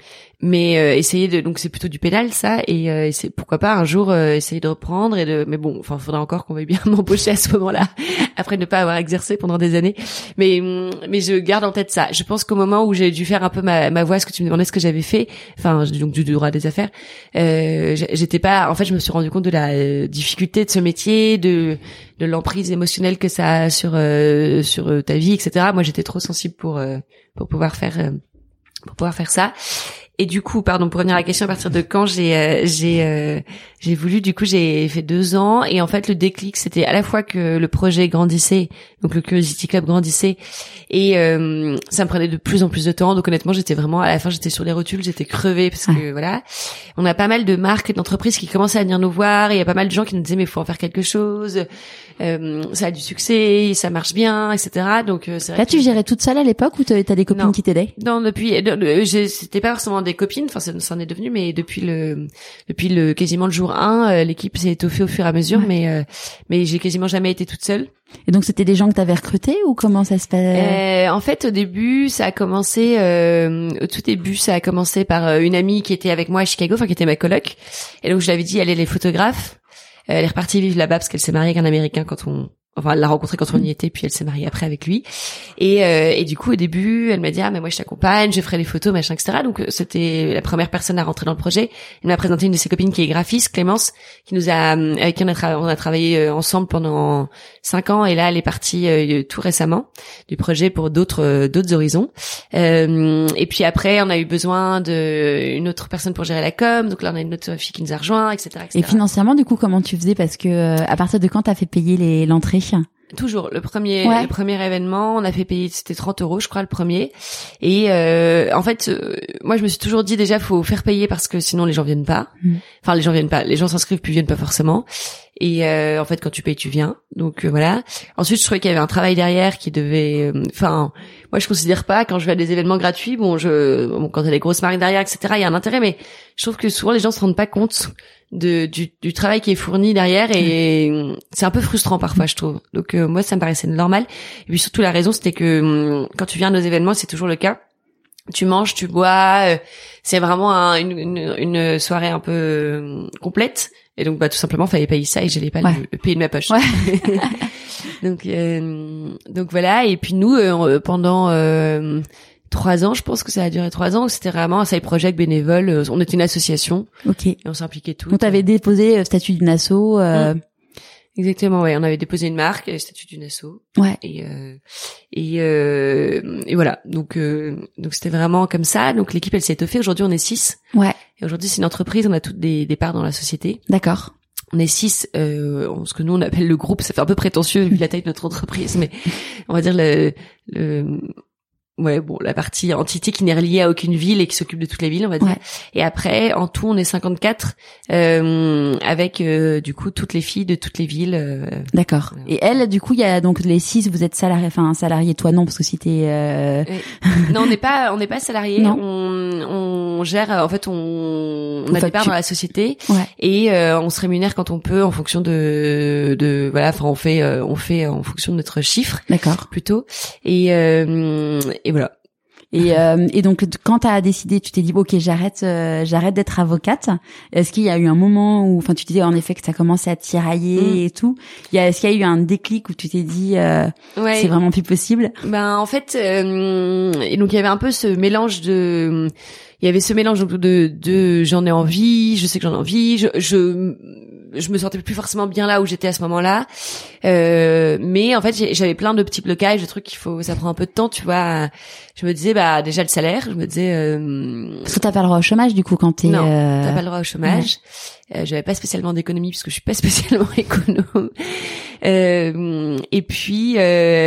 essayer de, donc c'est plutôt du pénal ça, et c'est pourquoi pas un jour essayer de reprendre mais bon, enfin faudra encore qu'on veuille bien m'embaucher à ce moment-là après ne pas avoir exercé pendant des années, mais je garde en tête ça. Je pense qu'au moment où j'ai dû faire un peu ma voix, ce que tu me demandais ce que j'avais fait, enfin donc du droit des affaires, j'étais pas, en fait je me suis rendu compte de la difficulté de ce métier, de l'emprise émotionnelle que ça a sur ta vie, etc. Moi j'étais trop sensible pour pouvoir faire ça. Et du coup, pour revenir à la question, à partir de quand j'ai voulu, du coup, j'ai fait 2 ans. Et en fait, le déclic, c'était à la fois que le projet grandissait, donc le Curiosity Club grandissait, et ça me prenait de plus en plus de temps. Donc honnêtement, j'étais vraiment, à la fin, j'étais sur les rotules, j'étais crevée, parce que voilà. On a pas mal de marques et d'entreprises qui commençaient à venir nous voir, et il y a pas mal de gens qui nous disaient, mais faut en faire quelque chose, ça a du succès, ça marche bien, etc. Donc c'est vrai. Là, tu gérais toute seule à l'époque, ou t'as des copines qui t'aidaient? Non, c'était pas forcément des copines, enfin ça en est devenu, mais depuis quasiment le jour 1, l'équipe s'est étoffée au fur et à mesure, mais j'ai quasiment jamais été toute seule. Et donc c'était des gens que t'avais recrutés, ou comment ça se passait? En fait, au tout début, ça a commencé par une amie qui était avec moi à Chicago, enfin qui était ma coloc, et donc je l'avais dit, elle est photographe. Elle est repartie vivre là-bas parce qu'elle s'est mariée avec un Américain elle l'a rencontré quand on y était, puis elle s'est mariée après avec lui. Et du coup, au début, elle m'a dit, mais moi, je t'accompagne, je ferai les photos, machin, etc. Donc, c'était la première personne à rentrer dans le projet. Elle m'a présenté une de ses copines qui est graphiste, Clémence, avec qui on a travaillé ensemble pendant 5 ans. Et là, elle est partie tout récemment du projet pour d'autres horizons. Et puis après, on a eu besoin une autre personne pour gérer la com. Donc là, on a une autre fille qui nous a rejoint, etc., etc. Et financièrement, du coup, comment tu faisais? Parce que à partir de quand t'as fait payer l'entrée? Toujours le premier événement, on a fait payer, c'était 30 €, je crois, le premier. Et en fait, moi je me suis toujours dit, déjà faut faire payer parce que sinon les gens viennent pas. Enfin, les gens viennent pas, les gens s'inscrivent puis viennent pas forcément. Et en fait, quand tu payes, tu viens. Donc voilà. Ensuite, je trouvais qu'il y avait un travail derrière qui devait, moi je considère pas, quand je vais à des événements gratuits, quand il y a des grosses marques derrière, etc., il y a un intérêt, mais je trouve que souvent les gens se rendent pas compte du travail qui est fourni derrière, et c'est un peu frustrant parfois, je trouve. Donc moi ça me paraissait normal. Et puis surtout la raison, c'était que quand tu viens à nos événements, c'est toujours le cas, tu manges, tu bois, c'est vraiment une soirée un peu complète, et donc tout simplement fallait payer ça, et j'allais pas le payer de ma poche. Donc voilà. Et puis nous pendant 3 ans, je pense que ça a duré 3 ans. C'était vraiment un side project bénévole. On était une association. Ok. Et on s'impliquait tous. Donc t'avais déposé statut d'une asso. Exactement, ouais. On avait déposé une marque, statut d'une asso. Ouais. Et voilà. Donc c'était vraiment comme ça. Donc l'équipe, elle s'est étoffée. Aujourd'hui, on est 6. Ouais. Et aujourd'hui, c'est une entreprise. On a toutes des parts dans la société. D'accord. On est 6, ce que nous on appelle le groupe. Ça fait un peu prétentieux vu la taille de notre entreprise, mais on va dire la partie entité qui n'est reliée à aucune ville et qui s'occupe de toutes les villes, on va dire. Ouais. Et après, en tout, on est 54, avec du coup toutes les filles de toutes les villes. D'accord. Et elle, du coup, il y a donc les 6. Vous êtes salarié, toi non, parce que si t'es. Non, on n'est pas salarié. On gère. En fait, on a des parts dans la société, et on se rémunère quand on peut en fonction de voilà. Enfin, on fait en fonction de notre chiffre. D'accord. Plutôt. Et voilà. Et donc quand t'as décidé, tu t'es dit ok, j'arrête d'être avocate. Est-ce qu'il y a eu un moment où, tu disais en effet que ça commençait à tirailler et tout. Est-ce qu'il y a eu un déclic où tu t'es dit c'est vraiment plus possible? En fait, et donc il y avait un peu ce mélange de j'en ai envie, je sais que j'en ai envie, je me sentais plus forcément bien là où j'étais à ce moment-là, mais en fait j'avais plein de petits blocages, de trucs ça prend un peu de temps, tu vois. Je me disais déjà le salaire, je me disais parce que t'as pas le droit au chômage du coup quand t'es non, t'as pas le droit au chômage. J'avais pas spécialement d'économie puisque je suis pas spécialement économe. Et puis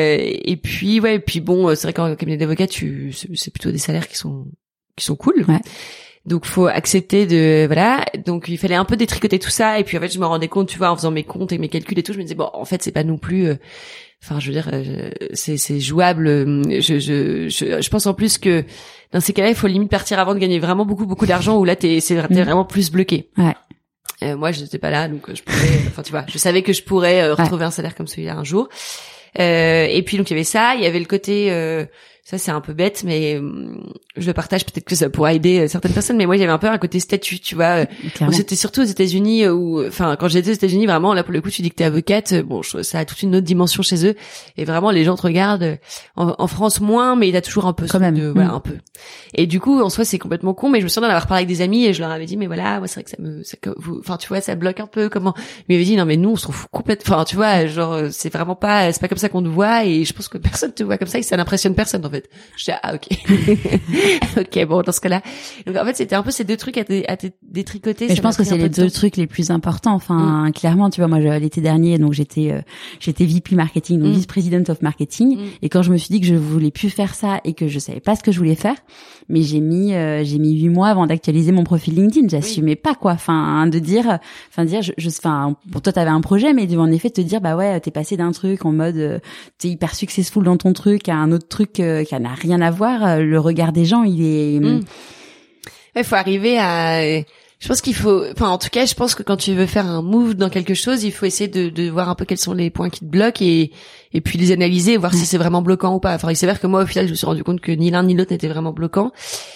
bon, c'est vrai qu'en cabinet d'avocat c'est plutôt des salaires qui sont cool. Ouais. Donc faut accepter donc il fallait un peu détricoter tout ça, et puis en fait je me rendais compte, tu vois, en faisant mes comptes et mes calculs et tout, je me disais en fait c'est pas non plus je veux dire c'est jouable. Je pense en plus que dans ces cas-là, il faut limite partir avant de gagner vraiment beaucoup d'argent, où là t'es vraiment plus bloqué. Ouais. Moi je n'étais pas là, donc je pouvais tu vois, je savais que je pourrais retrouver un salaire comme celui-là un jour. Et puis donc il y avait ça, il y avait le côté ça c'est un peu bête, mais je le partage, peut-être que ça pourra aider certaines personnes, mais moi j'avais un peu un côté statut, tu vois. C'était surtout aux États-Unis où, enfin, quand j'étais aux États-Unis, vraiment là pour le coup, tu dis que t'es avocate, bon, ça a toute une autre dimension chez eux, et vraiment les gens te regardent. En France moins, mais il a toujours un peu quand même, voilà, un peu. Et du coup, en soi, c'est complètement con, mais je me souviens d'en avoir parlé avec des amis et je leur avais dit, mais voilà, moi c'est vrai que enfin, tu vois, ça bloque un peu. Comment ils m'avaient dit, non mais nous on s'en fout complètement. Enfin, tu vois, genre c'est pas comme ça qu'on te voit, et je pense que personne te voit comme ça et ça n'impressionne personne en fait. Je dis ok. Ok, bon, dans ce cas-là. Donc en fait, c'était un peu ces deux trucs à détricoter. Mais je pense que c'est les deux trucs les plus importants. Enfin, clairement, tu vois, moi, l'été dernier, donc j'étais VP marketing, donc vice-president of marketing. Et quand je me suis dit que je voulais plus faire ça et que je savais pas ce que je voulais faire, mais j'ai mis 8 mois avant d'actualiser mon profil LinkedIn. J'assumais pas, quoi. Enfin, pour toi, t'avais un projet, mais en effet, te dire, bah ouais, t'es passé d'un truc en mode, t'es hyper successful dans ton truc à un autre truc qui n'a rien à voir. Le regard des gens, il est... Il faut arriver à... Je pense qu'il faut... Enfin, en tout cas, je pense que quand tu veux faire un move dans quelque chose, il faut essayer de voir un peu quels sont les points qui te bloquent et puis les analyser et voir si c'est vraiment bloquant ou pas. Enfin, il s'avère que moi, au final, je me suis rendu compte que ni l'un ni l'autre n'était vraiment bloquant.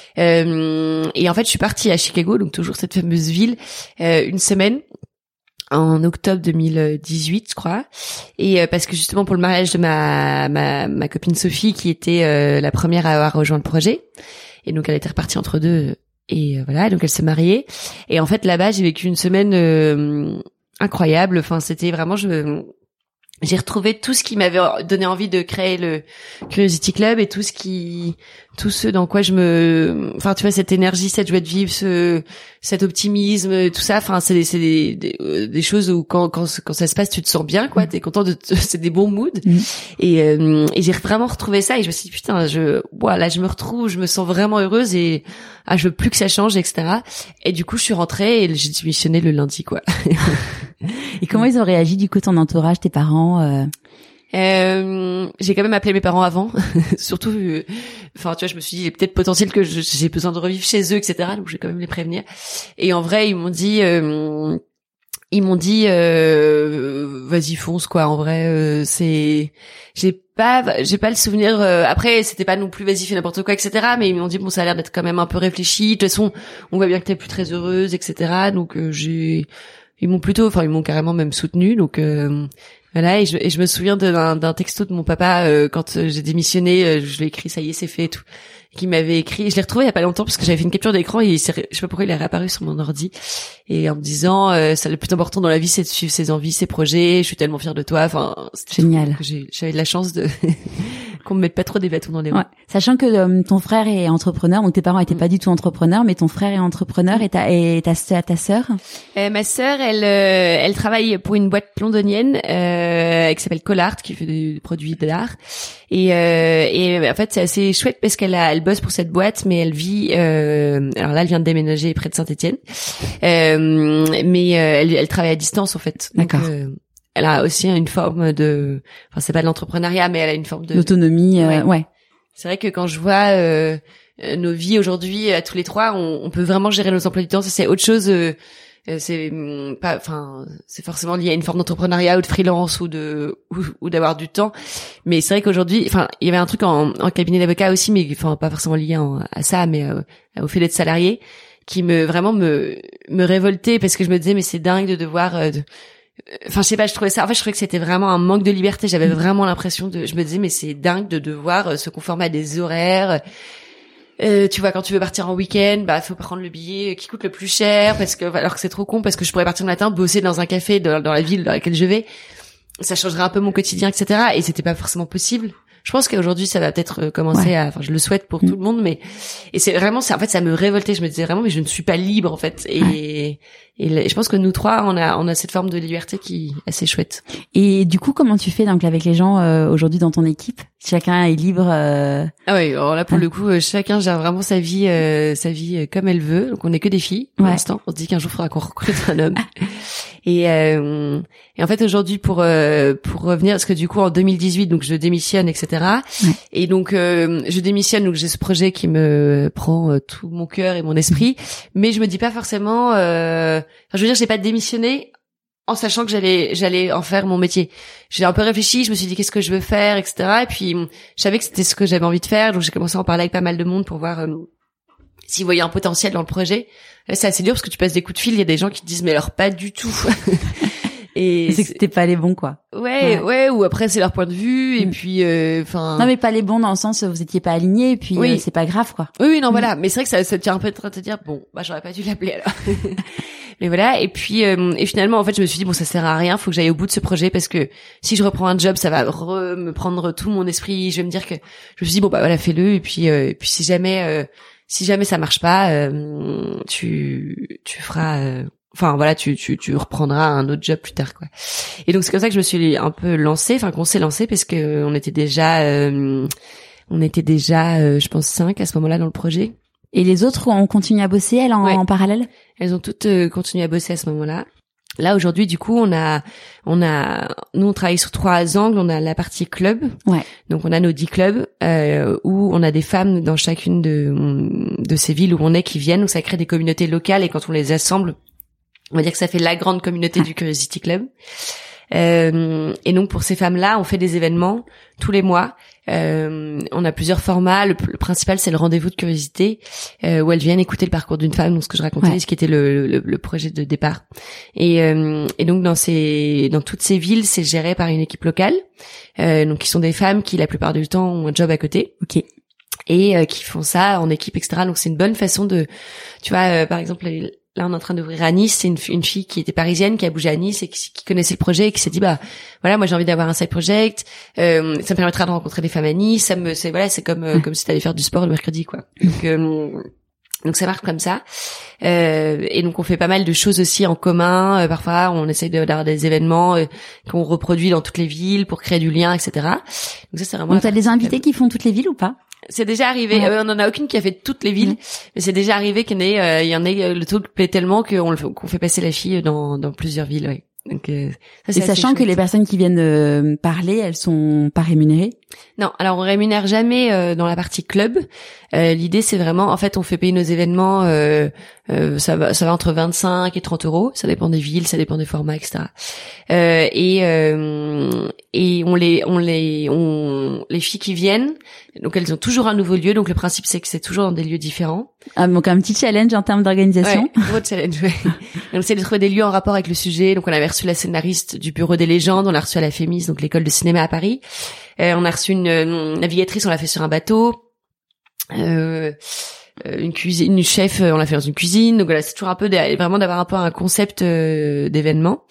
Et en fait, je suis partie à Chicago, donc toujours cette fameuse ville, une semaine, en octobre 2018, je crois. Et parce que justement, pour le mariage de ma copine Sophie, qui était la première à avoir rejoint le projet. Et donc, elle était repartie entre deux... Et voilà, donc elle s'est mariée. Et en fait, là-bas, j'ai vécu une semaine incroyable. Enfin, c'était vraiment... J'ai retrouvé tout ce qui m'avait donné envie de créer le Curiosity Club et tout ce dans quoi enfin, tu vois, cette énergie, cette joie de vivre, cet optimisme, tout ça. Enfin, c'est des choses où quand ça se passe, tu te sens bien, quoi. T'es content c'est des bons moods. Et j'ai vraiment retrouvé ça et je me suis dit, putain, là, je me retrouve, je me sens vraiment heureuse et, je veux plus que ça change, etc. Et du coup, je suis rentrée et j'ai démissionné le lundi, quoi. Et comment ils ont réagi, du coup, ton entourage, tes parents? J'ai quand même appelé mes parents avant, surtout, enfin, tu vois, je me suis dit, il est peut-être potentiel que j'ai besoin de revivre chez eux, etc. Donc, je vais quand même les prévenir. Et en vrai, ils m'ont dit, vas-y, fonce, quoi. En vrai, j'ai pas le souvenir, après, c'était pas non plus vas-y, fais n'importe quoi, etc. Mais ils m'ont dit, bon, ça a l'air d'être quand même un peu réfléchi. De toute façon, on voit bien que t'es plus très heureuse, etc. Donc, ils m'ont carrément même soutenu. Donc, voilà, et je me souviens d'un texto de mon papa quand j'ai démissionné, je lui ai écrit ça y est, c'est fait et tout, qui m'avait écrit, je l'ai retrouvé il y a pas longtemps parce que j'avais fait une capture d'écran et je sais pas pourquoi il est réapparu sur mon ordi et en me disant ça le plus important dans la vie c'est de suivre ses envies, ses projets, je suis tellement fière de toi. Enfin, c'était génial. J'avais de la chance de qu'on me mette pas trop des bâtons dans les roues. Ouais. Sachant que ton frère est entrepreneur, donc tes parents étaient pas du tout entrepreneurs, mais ton frère est entrepreneur et ta sœur. Ma sœur, elle travaille pour une boîte londonienne qui s'appelle Collart, qui fait des produits d'art. Et en fait, c'est assez chouette parce elle bosse pour cette boîte, mais elle vit. Alors là, elle vient de déménager près de Saint-Étienne, mais elle travaille à distance en fait. D'accord. Donc, elle a aussi une forme de, enfin c'est pas de l'entrepreneuriat, mais elle a une forme de d'autonomie. Ouais. C'est vrai que quand je vois nos vies aujourd'hui à tous les trois, on peut vraiment gérer nos emplois du temps. Ça c'est autre chose. C'est pas, enfin c'est forcément lié à une forme d'entrepreneuriat ou de freelance ou d'avoir du temps. Mais c'est vrai qu'aujourd'hui, enfin il y avait un truc en cabinet d'avocat aussi, mais enfin pas forcément lié à ça, mais au fait d'être salarié, qui me révoltait parce que je me disais mais c'est dingue de devoir enfin je sais pas, je trouvais que c'était vraiment un manque de liberté. J'avais vraiment l'impression je me disais mais c'est dingue de devoir se conformer à des horaires. Tu vois, quand tu veux partir en week-end, bah faut prendre le billet qui coûte le plus cher alors que c'est trop con parce que je pourrais partir le matin, bosser dans un café dans la ville dans laquelle je vais. Ça changerait un peu mon quotidien, etc. Et c'était pas forcément possible. Je pense qu'aujourd'hui ça va peut-être commencer à, enfin je le souhaite pour tout le monde, mais et c'est vraiment en fait ça me révoltait. Je me disais vraiment mais je ne suis pas libre en fait. Et je pense que nous trois on a cette forme de liberté qui est assez chouette. Et du coup comment tu fais donc avec les gens aujourd'hui dans ton équipe? Chacun est libre. Ah oui, alors là pour le coup chacun gère vraiment sa vie comme elle veut. Donc on n'est que des filles pour l'instant. On se dit qu'un jour il faudra qu'on recrute un homme. Et en fait aujourd'hui pour revenir, parce que du coup en 2018 donc je démissionne, etc. Et donc je démissionne, donc j'ai ce projet qui me prend tout mon cœur et mon esprit, mais je me dis pas forcément, je veux dire j'ai pas démissionné en sachant que j'allais en faire mon métier. J'ai un peu réfléchi, je me suis dit qu'est-ce que je veux faire, etc. Et puis je savais que c'était ce que j'avais envie de faire, donc j'ai commencé à en parler avec pas mal de monde pour voir s'ils voyaient un potentiel dans le projet. Là, c'est assez dur parce que tu passes des coups de fil, il y a des gens qui te disent mais alors pas du tout. Et c'est que c'était pas les bons, quoi. Ouais, ou après c'est leur point de vue, et puis enfin. Non, mais pas les bons dans le sens vous étiez pas alignés, et puis c'est pas grave, quoi. Oui, non, voilà. Mais c'est vrai que ça tient un peu de te dire bon, bah j'aurais pas dû l'appeler alors. Mais voilà. Et puis et finalement en fait je me suis dit bon ça sert à rien, faut que j'aille au bout de ce projet parce que si je reprends un job ça va me prendre tout mon esprit. Je vais me dire que je me suis dit bon bah voilà fais-le, et puis si jamais ça marche pas, tu feras. Enfin voilà, tu reprendras un autre job plus tard, quoi. Et donc c'est comme ça que je me suis un peu lancée, enfin qu'on s'est lancé parce que on était déjà je pense 5 à ce moment-là dans le projet. Et les autres ont continué à bosser elles en parallèle? Elles ont toutes continué à bosser à ce moment-là. Là aujourd'hui du coup nous on travaille sur 3 angles. On a la partie club, donc on a nos 10 clubs où on a des femmes dans chacune de ces villes où on est qui viennent, donc ça crée des communautés locales, et quand on les assemble on va dire que ça fait la grande communauté du Curiosity Club. Et donc pour ces femmes-là, on fait des événements tous les mois. On a plusieurs formats. Le principal, c'est le rendez-vous de curiosité, où elles viennent écouter le parcours d'une femme, donc ce que je racontais, ce qui était le projet de départ. Et donc dans toutes ces villes, c'est géré par une équipe locale, donc qui sont des femmes qui la plupart du temps ont un job à côté. Ok. Et qui font ça en équipe, etc. Donc c'est une bonne façon de, tu vois, par exemple. Là, on est en train d'ouvrir à Nice. C'est une fille qui était parisienne, qui a bougé à Nice et qui connaissait le projet et qui s'est dit, bah, voilà, moi, j'ai envie d'avoir un side project. Ça me permettra de rencontrer des femmes à Nice. C'est comme si t'allais faire du sport le mercredi, quoi. Donc ça marche comme ça. Et donc on fait pas mal de choses aussi en commun. Parfois, on essaye d'avoir des événements qu'on reproduit dans toutes les villes pour créer du lien, etc. Donc ça, c'est vraiment. Donc t'as des invités qui font toutes les villes ou pas? C'est déjà arrivé. On en a aucune qui a fait toutes les villes, mais c'est déjà arrivé qu'il y en ait le truc plaît tellement qu'on fait passer la fille dans plusieurs villes. Ouais. Donc, ça, et sachant que les personnes qui viennent parler, elles sont pas rémunérées? Non, alors on rémunère jamais dans la partie club. L'idée c'est vraiment, en fait, on fait payer nos événements. Ça va entre 25 et 30 euros. Ça dépend des villes, ça dépend des formats, etc. Et les filles qui viennent, donc elles ont toujours un nouveau lieu. Donc le principe c'est que c'est toujours dans des lieux différents. Ah, donc un petit challenge en termes d'organisation. Ouais, gros challenge. Ouais. On essaie de trouver des lieux en rapport avec le sujet. Donc on avait reçu la scénariste du Bureau des légendes, on l'a reçu à la FEMIS, donc l'école de cinéma à Paris. On a reçu une navigatrice, on l'a fait sur un bateau. Une chef, on l'a fait dans une cuisine. Donc voilà, c'est toujours un peu vraiment d'avoir un peu un concept d'événement.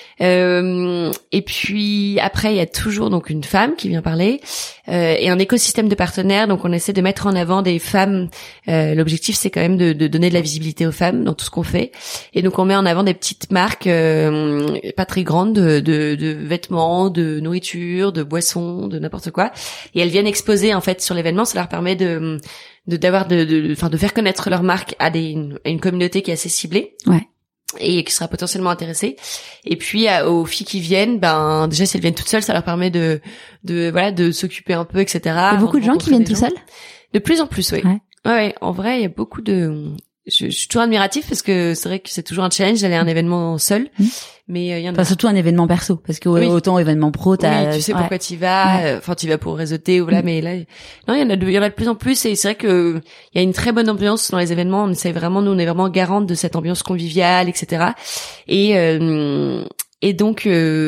Et puis après il y a toujours donc une femme qui vient parler et un écosystème de partenaires. Donc on essaie de mettre en avant des femmes. L'objectif c'est quand même de donner de la visibilité aux femmes dans tout ce qu'on fait. Et donc on met en avant des petites marques pas très grandes de vêtements, de nourriture, de boissons, de n'importe quoi. Et elles viennent exposer en fait sur l'événement. Ça leur permet de faire connaître leur marque à une communauté qui est assez ciblée. Ouais. Et qui sera potentiellement intéressée. Et puis aux filles qui viennent, ben déjà si elles viennent toutes seules, ça leur permet de s'occuper un peu, etc. Il y a beaucoup de gens qui viennent tout seuls. De plus en plus, oui. Ouais. En vrai, il y a beaucoup de. Je suis toujours admiratif parce que c'est vrai que c'est toujours un challenge d'aller à un événement seul. Mais il y en a. Enfin, surtout un événement perso, parce que autant événement pro, t'as. Oui, tu sais pourquoi t'y vas. Enfin, t'y vas pour réseauter ou voilà. Mais là, non, il y en a de plus en plus. Et c'est vrai que il y a une très bonne ambiance dans les événements. On est vraiment garante de cette ambiance conviviale, etc. Et donc,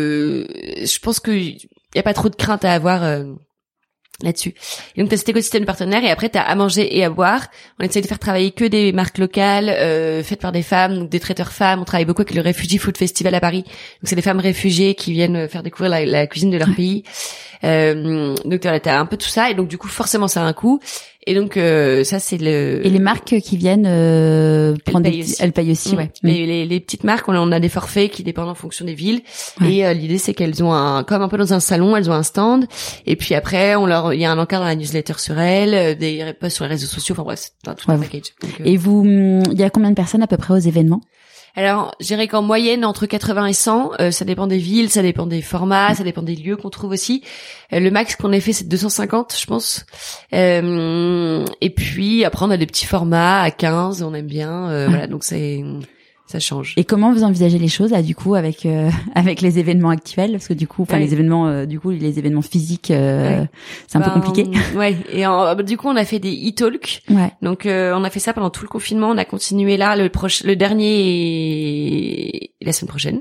je pense que il y a pas trop de crainte à avoir. Là-dessus. Et donc t'as cet écosystème de partenaires et après t'as à manger et à boire. On essaie de faire travailler que des marques locales faites par des femmes, donc des traiteurs femmes. On travaille beaucoup avec le Refugee Food Festival à Paris. Donc c'est des femmes réfugiées qui viennent faire découvrir la cuisine de leur pays. Donc t'as un peu tout ça et donc du coup forcément ça a un coût. Et donc ça c'est le. Et les marques qui viennent prendre elles payent aussi, ouais. Les petites marques, on a des forfaits qui dépendent en fonction des villes. Ouais. Et l'idée c'est qu'elles ont comme un peu dans un salon, elles ont un stand. Et puis après il y a un encart dans la newsletter sur elles, des posts sur les réseaux sociaux. Enfin bref, c'est tout un package. Donc, et vous, il y a combien de personnes à peu près aux événements? Alors, je dirais qu'en moyenne, entre 80 et 100, ça dépend des villes, ça dépend des formats, ça dépend des lieux qu'on trouve aussi. Le max qu'on ait fait, c'est 250, je pense. Et puis, après, on a des petits formats à 15, on aime bien. Voilà, donc c'est ça change. Et comment vous envisagez les choses là du coup avec les événements actuels, parce que du coup les événements les événements physiques c'est un peu compliqué. Et du coup on a fait des e-talks. Donc on a fait ça pendant tout le confinement, on a continué là le dernier la semaine prochaine.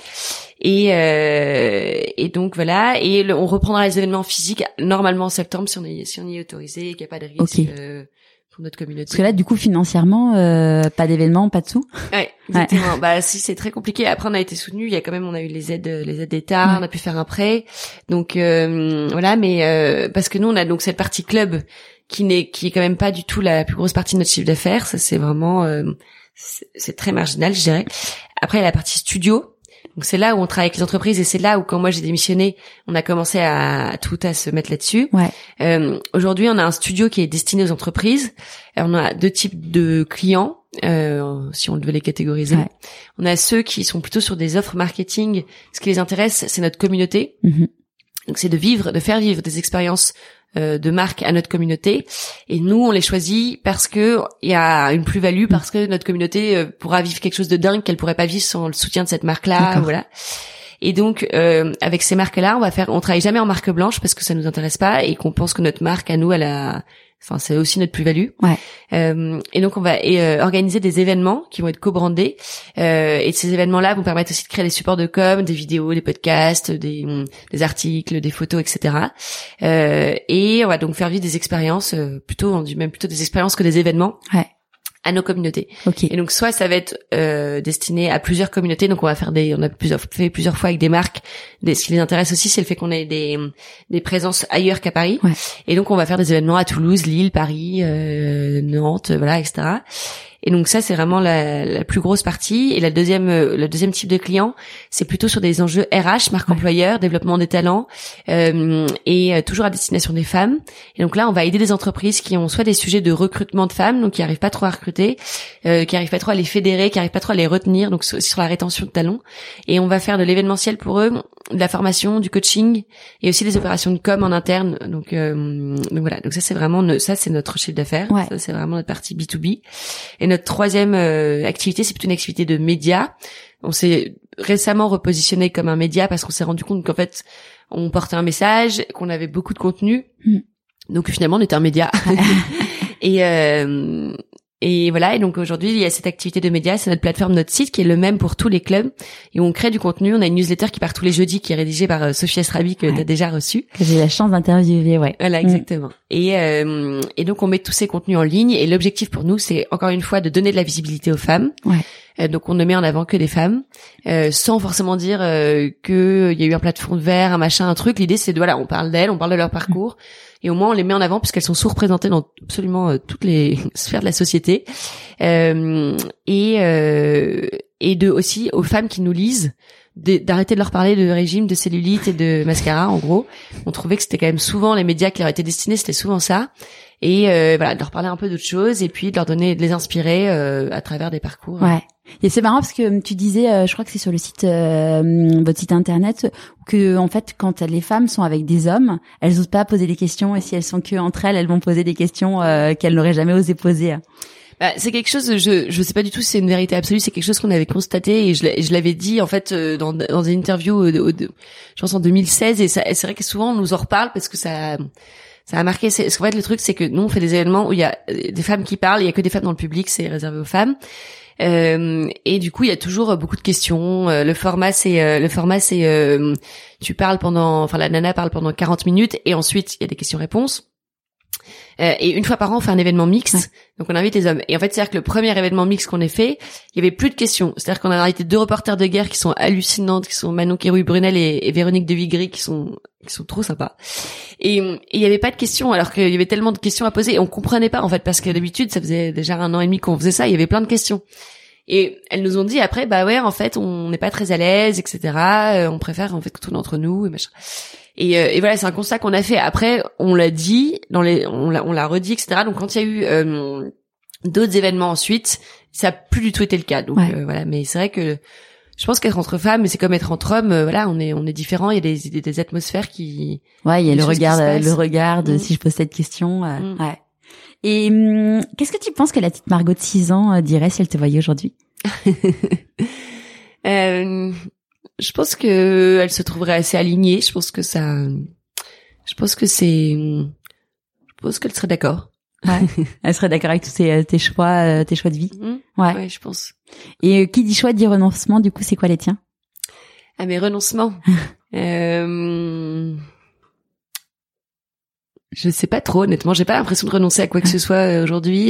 Et donc voilà, et on reprendra les événements physiques normalement en septembre si on y est autorisé et qu'il n'y a pas de risque pour notre communauté. Parce que là du coup financièrement pas d'événements, pas de sous. Ouais, exactement. Bah si, c'est très compliqué. Après on a été soutenu, on a eu les aides d'État, on a pu faire un prêt. Donc voilà, mais parce que nous on a donc cette partie club qui est quand même pas du tout la plus grosse partie de notre chiffre d'affaires, ça c'est vraiment c'est très marginal, je dirais. Après il y a la partie studio. Donc c'est là où on travaille avec les entreprises et c'est là où quand moi j'ai démissionné, on a commencé à se mettre là-dessus. Aujourd'hui, on a un studio qui est destiné aux entreprises. On a 2 types de clients, si on devait les catégoriser. On a ceux qui sont plutôt sur des offres marketing. Ce qui les intéresse, c'est notre communauté. Donc c'est de faire vivre des expériences de marque à notre communauté, et nous on les choisit parce que il y a une plus-value, parce que notre communauté pourra vivre quelque chose de dingue qu'elle pourrait pas vivre sans le soutien de cette marque-là. Voilà. Et donc avec ces marques-là, on travaille jamais en marque blanche parce que ça nous intéresse pas et qu'on pense que notre marque à nous c'est aussi notre plus-value. Et donc on va organiser des événements qui vont être co-brandés, et ces événements-là vont permettre aussi de créer des supports de com, des vidéos, des podcasts, des articles, des photos, etc. Et on va donc faire vivre des expériences plutôt des expériences que des événements. À nos communautés. Et donc soit ça va être destiné à plusieurs communautés, donc on a fait plusieurs fois avec des marques. Ce qui les intéresse aussi, c'est le fait qu'on ait des présences ailleurs qu'à Paris. Et donc on va faire des événements à Toulouse, Lille, Paris, Nantes, voilà, etc. Et donc ça c'est vraiment la plus grosse partie. Et le deuxième type de client, c'est plutôt sur des enjeux RH, marque employeur, développement des talents, et toujours à destination des femmes. Et donc là on va aider des entreprises qui ont soit des sujets de recrutement de femmes, donc qui arrivent pas trop à recruter, qui arrivent pas trop à les fédérer, qui arrivent pas trop à les retenir, donc sur la rétention de talents. Et on va faire de l'événementiel pour eux, de la formation, du coaching, et aussi des opérations de com en interne. Donc voilà, donc ça c'est vraiment c'est notre chiffre d'affaires. Ça c'est vraiment notre partie B2B. Et notre troisième activité, c'est plutôt une activité de média. On s'est récemment repositionné comme un média parce qu'on s'est rendu compte qu'en fait, on portait un message, qu'on avait beaucoup de contenu. Donc finalement, on était un média. Et voilà, et donc aujourd'hui, il y a cette activité de médias, c'est notre plateforme, notre site qui est le même pour tous les clubs, et on crée du contenu. On a une newsletter qui part tous les jeudis, qui est rédigée par Sophie Estrabi, que tu as déjà reçue. Que j'ai la chance d'interviewer, Voilà, exactement. Et donc on met tous ces contenus en ligne, et l'objectif pour nous, c'est encore une fois de donner de la visibilité aux femmes. Donc on ne met en avant que des femmes, sans forcément dire que il y a eu un plafond de verre, un machin, un truc. L'idée c'est on parle d'elles, on parle de leur parcours. Et au moins on les met en avant puisqu'elles sont sous-représentées dans absolument toutes les sphères de la société, et aussi aux femmes qui nous lisent d'arrêter de leur parler de régime, de cellulite et de mascara. En gros, on trouvait que c'était quand même souvent les médias qui leur étaient destinés, c'était souvent ça, et de leur parler un peu d'autres choses et puis de les inspirer à travers des parcours. Et c'est marrant parce que tu disais, je crois que c'est sur le site, votre site internet, que en fait, quand les femmes sont avec des hommes, elles osent pas poser des questions, et si elles sont que entre elles vont poser des questions qu'elles n'auraient jamais osé poser. C'est quelque chose, je sais pas du tout si c'est une vérité absolue, c'est quelque chose qu'on avait constaté, et je l'avais dit en fait dans une interview, je pense en 2016, et c'est vrai que souvent on nous en reparle parce que ça a marqué. En fait, le truc c'est que nous on fait des événements où il y a des femmes qui parlent, il y a que des femmes dans le public, c'est réservé aux femmes. Et du coup, il y a toujours beaucoup de questions. Le format c'est tu parles la nana parle pendant 40 minutes et ensuite il y a des questions-réponses. Et une fois par an, on fait un événement mixte. Donc on invite les hommes. Et en fait, c'est-à-dire que le premier événement mixte qu'on ait fait, il y avait plus de questions. C'est-à-dire qu'on a invité 2 reporters de guerre qui sont hallucinantes, qui sont Manon Kérouy-Brunel et Véronique de Vigry, qui sont trop sympas. Et il y avait pas de questions, alors qu'il y avait tellement de questions à poser, et on comprenait pas en fait, parce que d'habitude, ça faisait déjà 1 an et demi qu'on faisait ça, il y avait plein de questions. Et elles nous ont dit après, en fait, on n'est pas très à l'aise, etc. On préfère en fait que tout entre nous et machin. Et voilà, c'est un constat qu'on a fait. Après, on l'a dit, on l'a redit, etc. Donc quand il y a eu d'autres événements ensuite, ça a plus du tout été le cas. Donc voilà, mais c'est vrai que je pense qu'être entre femmes, c'est comme être entre hommes. On est différents. Il y a des atmosphères qui. Il y a le regard de si je pose cette question. Et qu'est-ce que tu penses que la petite Margot de 6 ans dirait si elle te voyait aujourd'hui? Je pense que elle se trouverait assez alignée. Je pense qu'elle serait d'accord. Ouais. Elle serait d'accord avec tous tes choix de vie. Ouais, je pense. Et qui dit choix dit renoncement, du coup, c'est quoi les tiens? Ah, mes renoncements. Je sais pas trop, honnêtement. J'ai pas l'impression de renoncer à quoi que ce soit aujourd'hui.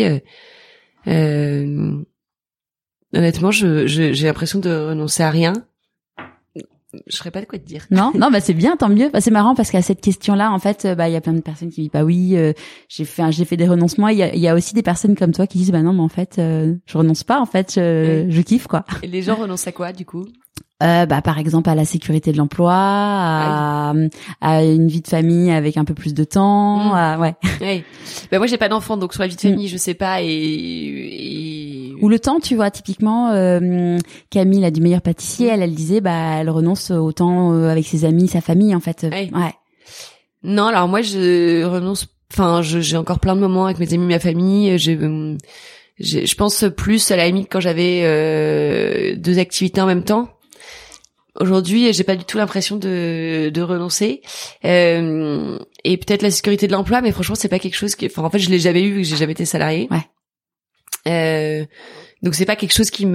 Honnêtement, j'ai l'impression de renoncer à rien. Je saurais pas de quoi te dire. Non, bah c'est bien, tant mieux. Bah, c'est marrant parce qu'à cette question-là, en fait, il y a plein de personnes qui disent bah oui, j'ai fait des renoncements. Il y a aussi des personnes comme toi qui disent bah non, mais en fait, je renonce pas. En fait, je kiffe quoi. Et les gens renoncent à quoi du coup? Par exemple à la sécurité de l'emploi, à une vie de famille avec un peu plus de temps, ouais. Bah moi j'ai pas d'enfant donc sur la vie de famille je sais pas et ou le temps, tu vois, typiquement Camille la du meilleur pâtissier, elle disait bah elle renonce au temps avec ses amis, sa famille en fait. Ouais. Non, alors moi je renonce, enfin j'ai encore plein de moments avec mes amis, ma famille, je pense plus à la limite quand j'avais 2 activités en même temps. Aujourd'hui, j'ai pas du tout l'impression de renoncer. Et peut-être la sécurité de l'emploi, mais franchement, c'est pas quelque chose qui, enfin, en fait, je l'ai jamais eu vu que j'ai jamais été salariée. Ouais. Donc c'est pas quelque chose qui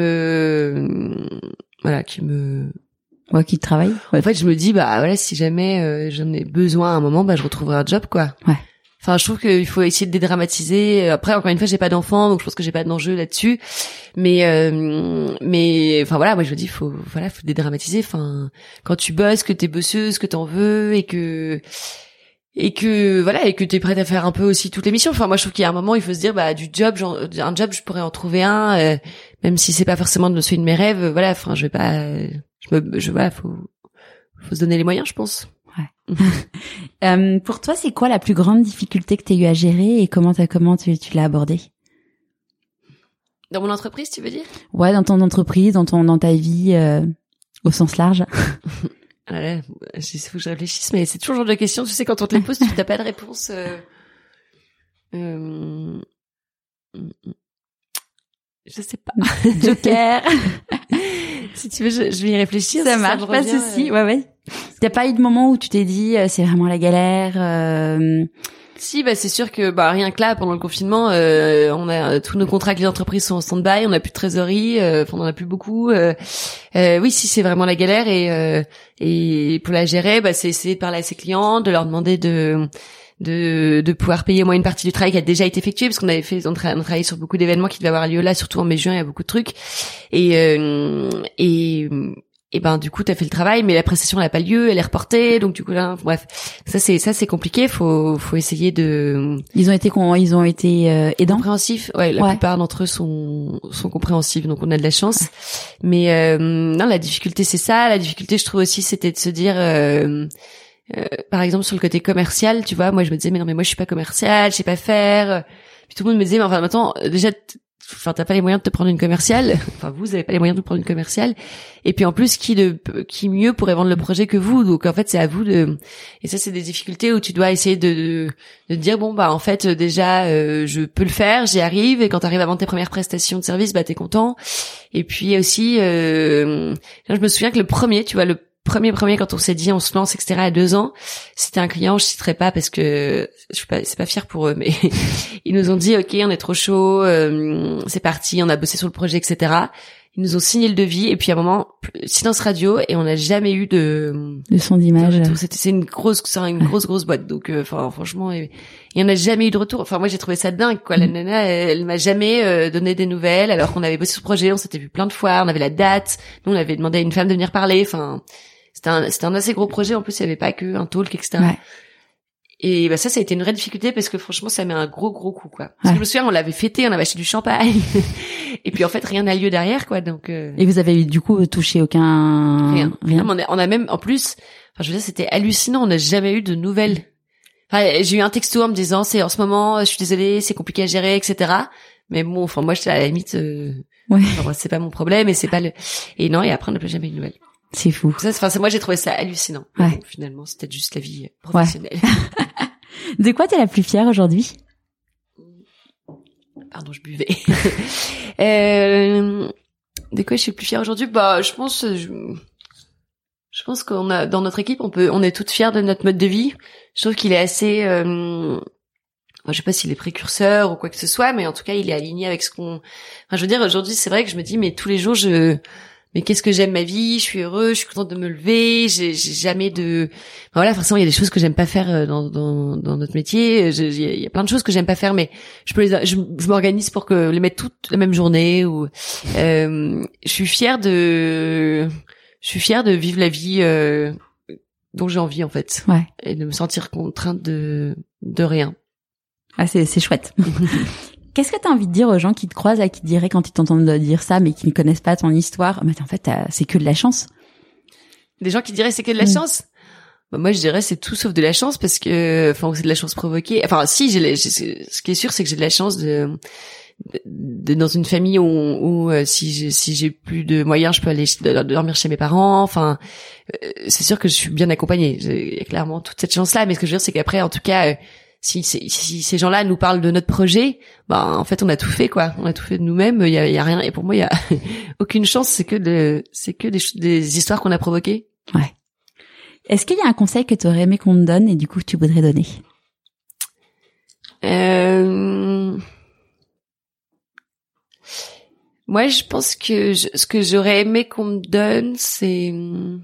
qui travaille. Ouais. En fait, je me dis, bah, voilà, si jamais, j'en ai besoin à un moment, bah, je retrouverai un job, quoi. Ouais. Enfin, je trouve qu'il faut essayer de dédramatiser. Après, encore une fois, j'ai pas d'enfant, donc je pense que j'ai pas d'enjeu là-dessus. Mais, enfin voilà, moi je me dis, faut dédramatiser. Enfin, quand tu bosses, que t'es bosseuse, que t'en veux, et que t'es prête à faire un peu aussi toutes les missions. Enfin, moi je trouve qu'il y a un moment, il faut se dire, bah, un job, je pourrais en trouver un, même si c'est pas forcément de celui de mes rêves. Voilà, enfin, faut se donner les moyens, je pense. Ouais. Pour toi, c'est quoi la plus grande difficulté que tu as eu à gérer et comment tu l'as abordée? Dans mon entreprise, tu veux dire? Ouais, dans ton entreprise, dans ta vie au sens large. Ah là, il faut que je réfléchisse, mais c'est toujours le genre de question, tu sais, quand on te les pose, tu n'as pas de réponse. Je sais pas. Joker. Si tu veux, je vais y réfléchir. Ça marche, pas de souci. Ouais. T'as pas eu de moment où tu t'es dit c'est vraiment la galère? Si, bah c'est sûr que rien que là pendant le confinement, on a tous nos contrats avec les entreprises sont en stand-by, on a plus de trésorerie, on en a plus beaucoup. Oui, si c'est vraiment la galère et pour la gérer, bah c'est essayer de parler à ses clients, de leur demander de pouvoir payer au moins une partie du travail qui a déjà été effectué parce qu'on on travaillait sur beaucoup d'événements qui devaient avoir lieu là, surtout en mai-juin, il y a beaucoup de trucs et ben du coup t'as fait le travail mais la prestation elle a pas lieu, elle est reportée, donc du coup là bref ça c'est compliqué, faut essayer de ils ont été aidants, compréhensifs. Ouais, la plupart d'entre eux sont compréhensifs, donc on a de la chance. Mais non, la difficulté c'est ça, la difficulté je trouve aussi c'était de se dire par exemple sur le côté commercial, tu vois, moi je me disais mais non mais moi je suis pas commercial, je sais pas faire. Puis tout le monde me disait mais enfin maintenant déjà t'as pas les moyens de te prendre une commerciale. Enfin, vous avez pas les moyens de vous prendre une commerciale. Et puis en plus, qui mieux pourrait vendre le projet que vous. Donc en fait, c'est à vous de. Et ça, c'est des difficultés où tu dois essayer de dire bon en fait déjà je peux le faire, j'y arrive. Et quand t'arrives à vendre tes premières prestations de service, t'es content. Et puis aussi, je me souviens que le premier quand on s'est dit on se lance etc. à 2 ans, c'était un client, je citerai pas parce que c'est pas fier pour eux, mais ils nous ont dit ok on est trop chaud, c'est parti, on a bossé sur le projet etc. Ils nous ont signé le devis et puis à un moment silence radio et on n'a jamais eu de son d'image. C'est une grosse boîte donc franchement il y en a jamais eu de retour. Enfin moi j'ai trouvé ça dingue quoi. La nana elle m'a jamais donné des nouvelles alors qu'on avait bossé sur le projet, on s'était vu plein de fois, on avait la date, nous on avait demandé à une femme de venir parler. Enfin c'était un assez gros projet, en plus il y avait pas que un talk etc. Ouais. Et ça a été une vraie difficulté parce que franchement ça met un gros coup quoi. Parce que je me souviens on l'avait fêté, on avait acheté du champagne et puis en fait rien n'a lieu derrière quoi donc. Et vous avez du coup touché aucun rien. On a même en plus, enfin je veux dire c'était hallucinant, on n'a jamais eu de nouvelles. Enfin, j'ai eu un texto en me disant c'est en ce moment je suis désolée c'est compliqué à gérer etc. Mais bon enfin moi j'étais à la limite enfin, c'est pas mon problème et c'est pas le et non et après on n'a plus jamais eu de nouvelles. C'est fou. Moi j'ai trouvé ça hallucinant. Ouais. Donc, finalement, c'était juste la vie professionnelle. Ouais. De quoi t'es la plus fière aujourd'hui? Pardon, je buvais. De quoi je suis plus fière aujourd'hui? Je pense qu'on a, dans notre équipe, on est toutes fières de notre mode de vie. Je trouve qu'il est assez, je sais pas s'il est précurseur ou quoi que ce soit, mais en tout cas, il est aligné avec ce qu'on, je veux dire, aujourd'hui, c'est vrai que je me dis, mais tous les jours, mais qu'est-ce que j'aime ma vie, je suis heureuse, je suis contente de me lever, j'ai jamais de, voilà, forcément, il y a des choses que j'aime pas faire dans notre métier, il y a plein de choses que j'aime pas faire, mais je m'organise pour que les mettre toutes la même journée ou, je suis fière de vivre la vie, dont j'ai envie, en fait. Ouais. Et de me sentir contrainte de rien. Ah, c'est chouette. Qu'est-ce que tu as envie de dire aux gens qui te croisent, qui te diraient quand ils t'entendent dire ça, mais qui ne connaissent pas ton histoire, mais en fait, c'est que de la chance? Des gens qui diraient c'est que de la chance? Moi, je dirais c'est tout sauf de la chance parce que, c'est de la chance provoquée. Enfin, si, ce qui est sûr, c'est que j'ai de la chance de dans une famille où si j'ai plus de moyens, je peux aller dormir chez mes parents. Enfin, c'est sûr que je suis bien accompagnée. J'ai clairement toute cette chance-là. Mais ce que je veux dire, c'est qu'après, en tout cas, si ces gens-là nous parlent de notre projet, en fait, on a tout fait, quoi. On a tout fait de nous-mêmes. Il y a rien. Et pour moi, il y a aucune chance. C'est que des histoires qu'on a provoquées. Ouais. Est-ce qu'il y a un conseil que tu aurais aimé qu'on te donne et du coup que tu voudrais donner? Moi, je pense que ce que j'aurais aimé qu'on me donne, c'est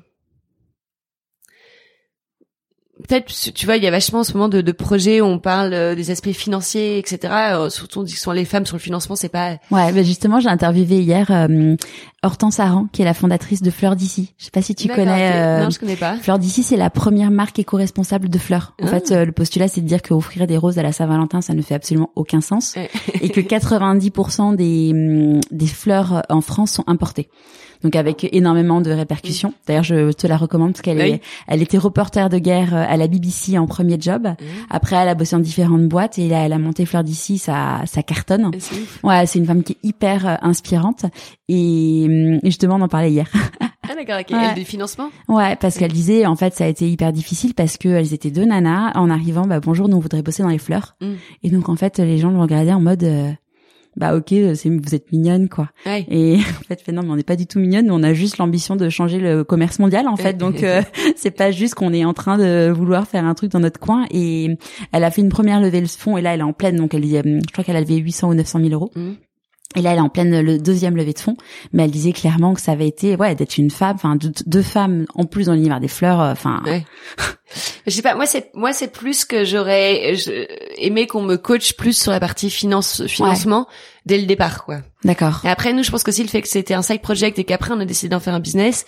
peut-être, tu vois, il y a vachement en ce moment de projets où on parle des aspects financiers, etc. Surtout, on dit que souvent les femmes sur le financement, c'est pas... Ouais, justement, j'ai interviewé hier Hortense Aran, qui est la fondatrice de Fleurs d'ici. Je sais pas si tu connais. Non, je connais pas. Fleurs d'ici, c'est la première marque éco-responsable de fleurs. En fait, le postulat, c'est de dire qu'offrir des roses à la Saint-Valentin, ça ne fait absolument aucun sens. Et que 90% des fleurs en France sont importées. Donc avec énormément de répercussions. D'ailleurs, je te la recommande parce elle était reporter de guerre à la BBC en premier job. Après, elle a bossé dans différentes boîtes et là, elle a monté Fleurs d'ici, ça cartonne. Ouais, c'est une femme qui est hyper inspirante et justement, on en parlait hier. Ah d'accord, ok. Ouais. Et des financements? Ouais, parce qu'elle disait, en fait, ça a été hyper difficile parce que elles étaient deux nanas. En arrivant, bonjour, nous on voudrait bosser dans les fleurs. Et donc, en fait, les gens le regardaient en mode... ok, vous êtes mignonne, quoi. Ouais. Et en fait, non, mais on n'est pas du tout mignonne, mais on a juste l'ambition de changer le commerce mondial, en fait. Donc, c'est pas juste qu'on est en train de vouloir faire un truc dans notre coin. Et elle a fait une première levée de fonds, et là, elle est en pleine. Donc, je crois qu'elle a levé 800 ou 900 000 euros. Et là, elle est en pleine le deuxième levée de fonds, mais elle disait clairement que ça avait été, d'être une femme, deux femmes en plus dans l'univers des fleurs, Ouais. Je sais pas, moi c'est plus que j'aurais aimé qu'on me coach plus sur la partie financement dès le départ, quoi. D'accord. Et après, nous, je pense qu'aussi le fait que c'était un side project et qu'après on a décidé d'en faire un business,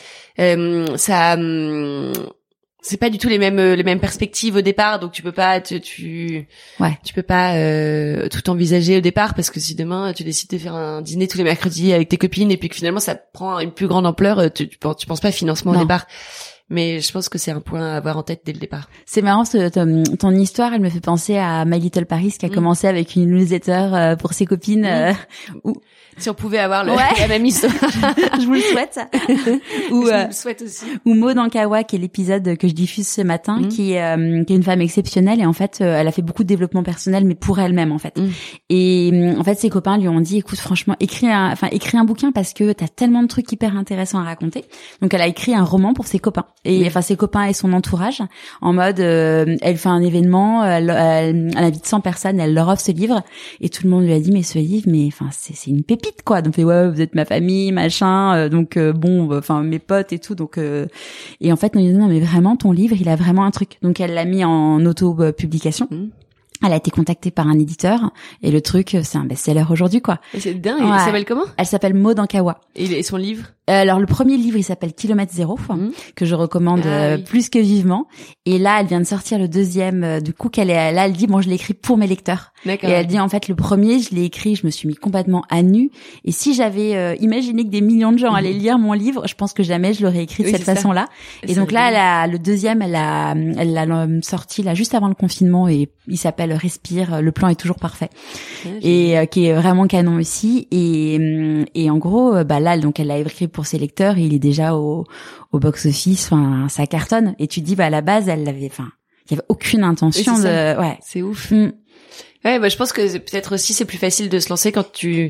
c'est pas du tout les mêmes perspectives au départ, donc tu peux pas tu peux pas tout envisager au départ, parce que si demain tu décides de faire un dîner tous les mercredis avec tes copines et puis que finalement ça prend une plus grande ampleur, tu penses pas financement au départ. Mais je pense que c'est un point à avoir en tête dès le départ. C'est marrant, ton histoire, elle me fait penser à My Little Paris, qui a commencé avec une newsletter pour ses copines. Si on pouvait avoir la même histoire. Je vous le souhaite. Je vous le souhaite aussi. Ou Maud Ankawa, qui est l'épisode que je diffuse ce matin, qui est une femme exceptionnelle, et en fait, elle a fait beaucoup de développement personnel, mais pour elle-même, en fait. Et en fait, ses copains lui ont dit, écoute, franchement, écris un bouquin parce que t'as tellement de trucs hyper intéressants à raconter. Donc, elle a écrit un roman pour ses copains. Et ses copains et son entourage, en mode, elle fait un événement, elle invite 100 personnes, elle leur offre ce livre, et tout le monde lui a dit, mais ce livre, c'est une pépite, quoi. Donc, vous êtes ma famille, machin, donc mes potes et tout, donc et en fait, non, mais vraiment, ton livre, il a vraiment un truc. Donc, elle l'a mis en auto-publication. Elle a été contactée par un éditeur et le truc, c'est un best-seller aujourd'hui, quoi. Et c'est dingue. Elle s'appelle comment? Elle s'appelle Maud Ankawa. Et son livre? Alors, le premier livre, il s'appelle Kilomètre Zéro, que je recommande plus que vivement. Et là, elle vient de sortir le deuxième, du coup, elle dit, je l'ai écrit pour mes lecteurs. D'accord. Et elle dit, en fait, le premier, je l'ai écrit, je me suis mis complètement à nu. Et si j'avais imaginé que des millions de gens allaient lire mon livre, je pense que jamais je l'aurais écrit de cette façon-là. Et donc là, le deuxième, elle l'a sorti là juste avant le confinement, et il s'appelle Respire. Le plan est toujours parfait. Et qui est vraiment canon aussi. Et en gros, là, donc elle l'a écrit pour ses lecteurs, et il est déjà au box-office. Enfin, ça cartonne. Et tu te dis, à la base, il y avait aucune intention de. Ouais. C'est ouf. Ouais, je pense que peut-être aussi c'est plus facile de se lancer quand tu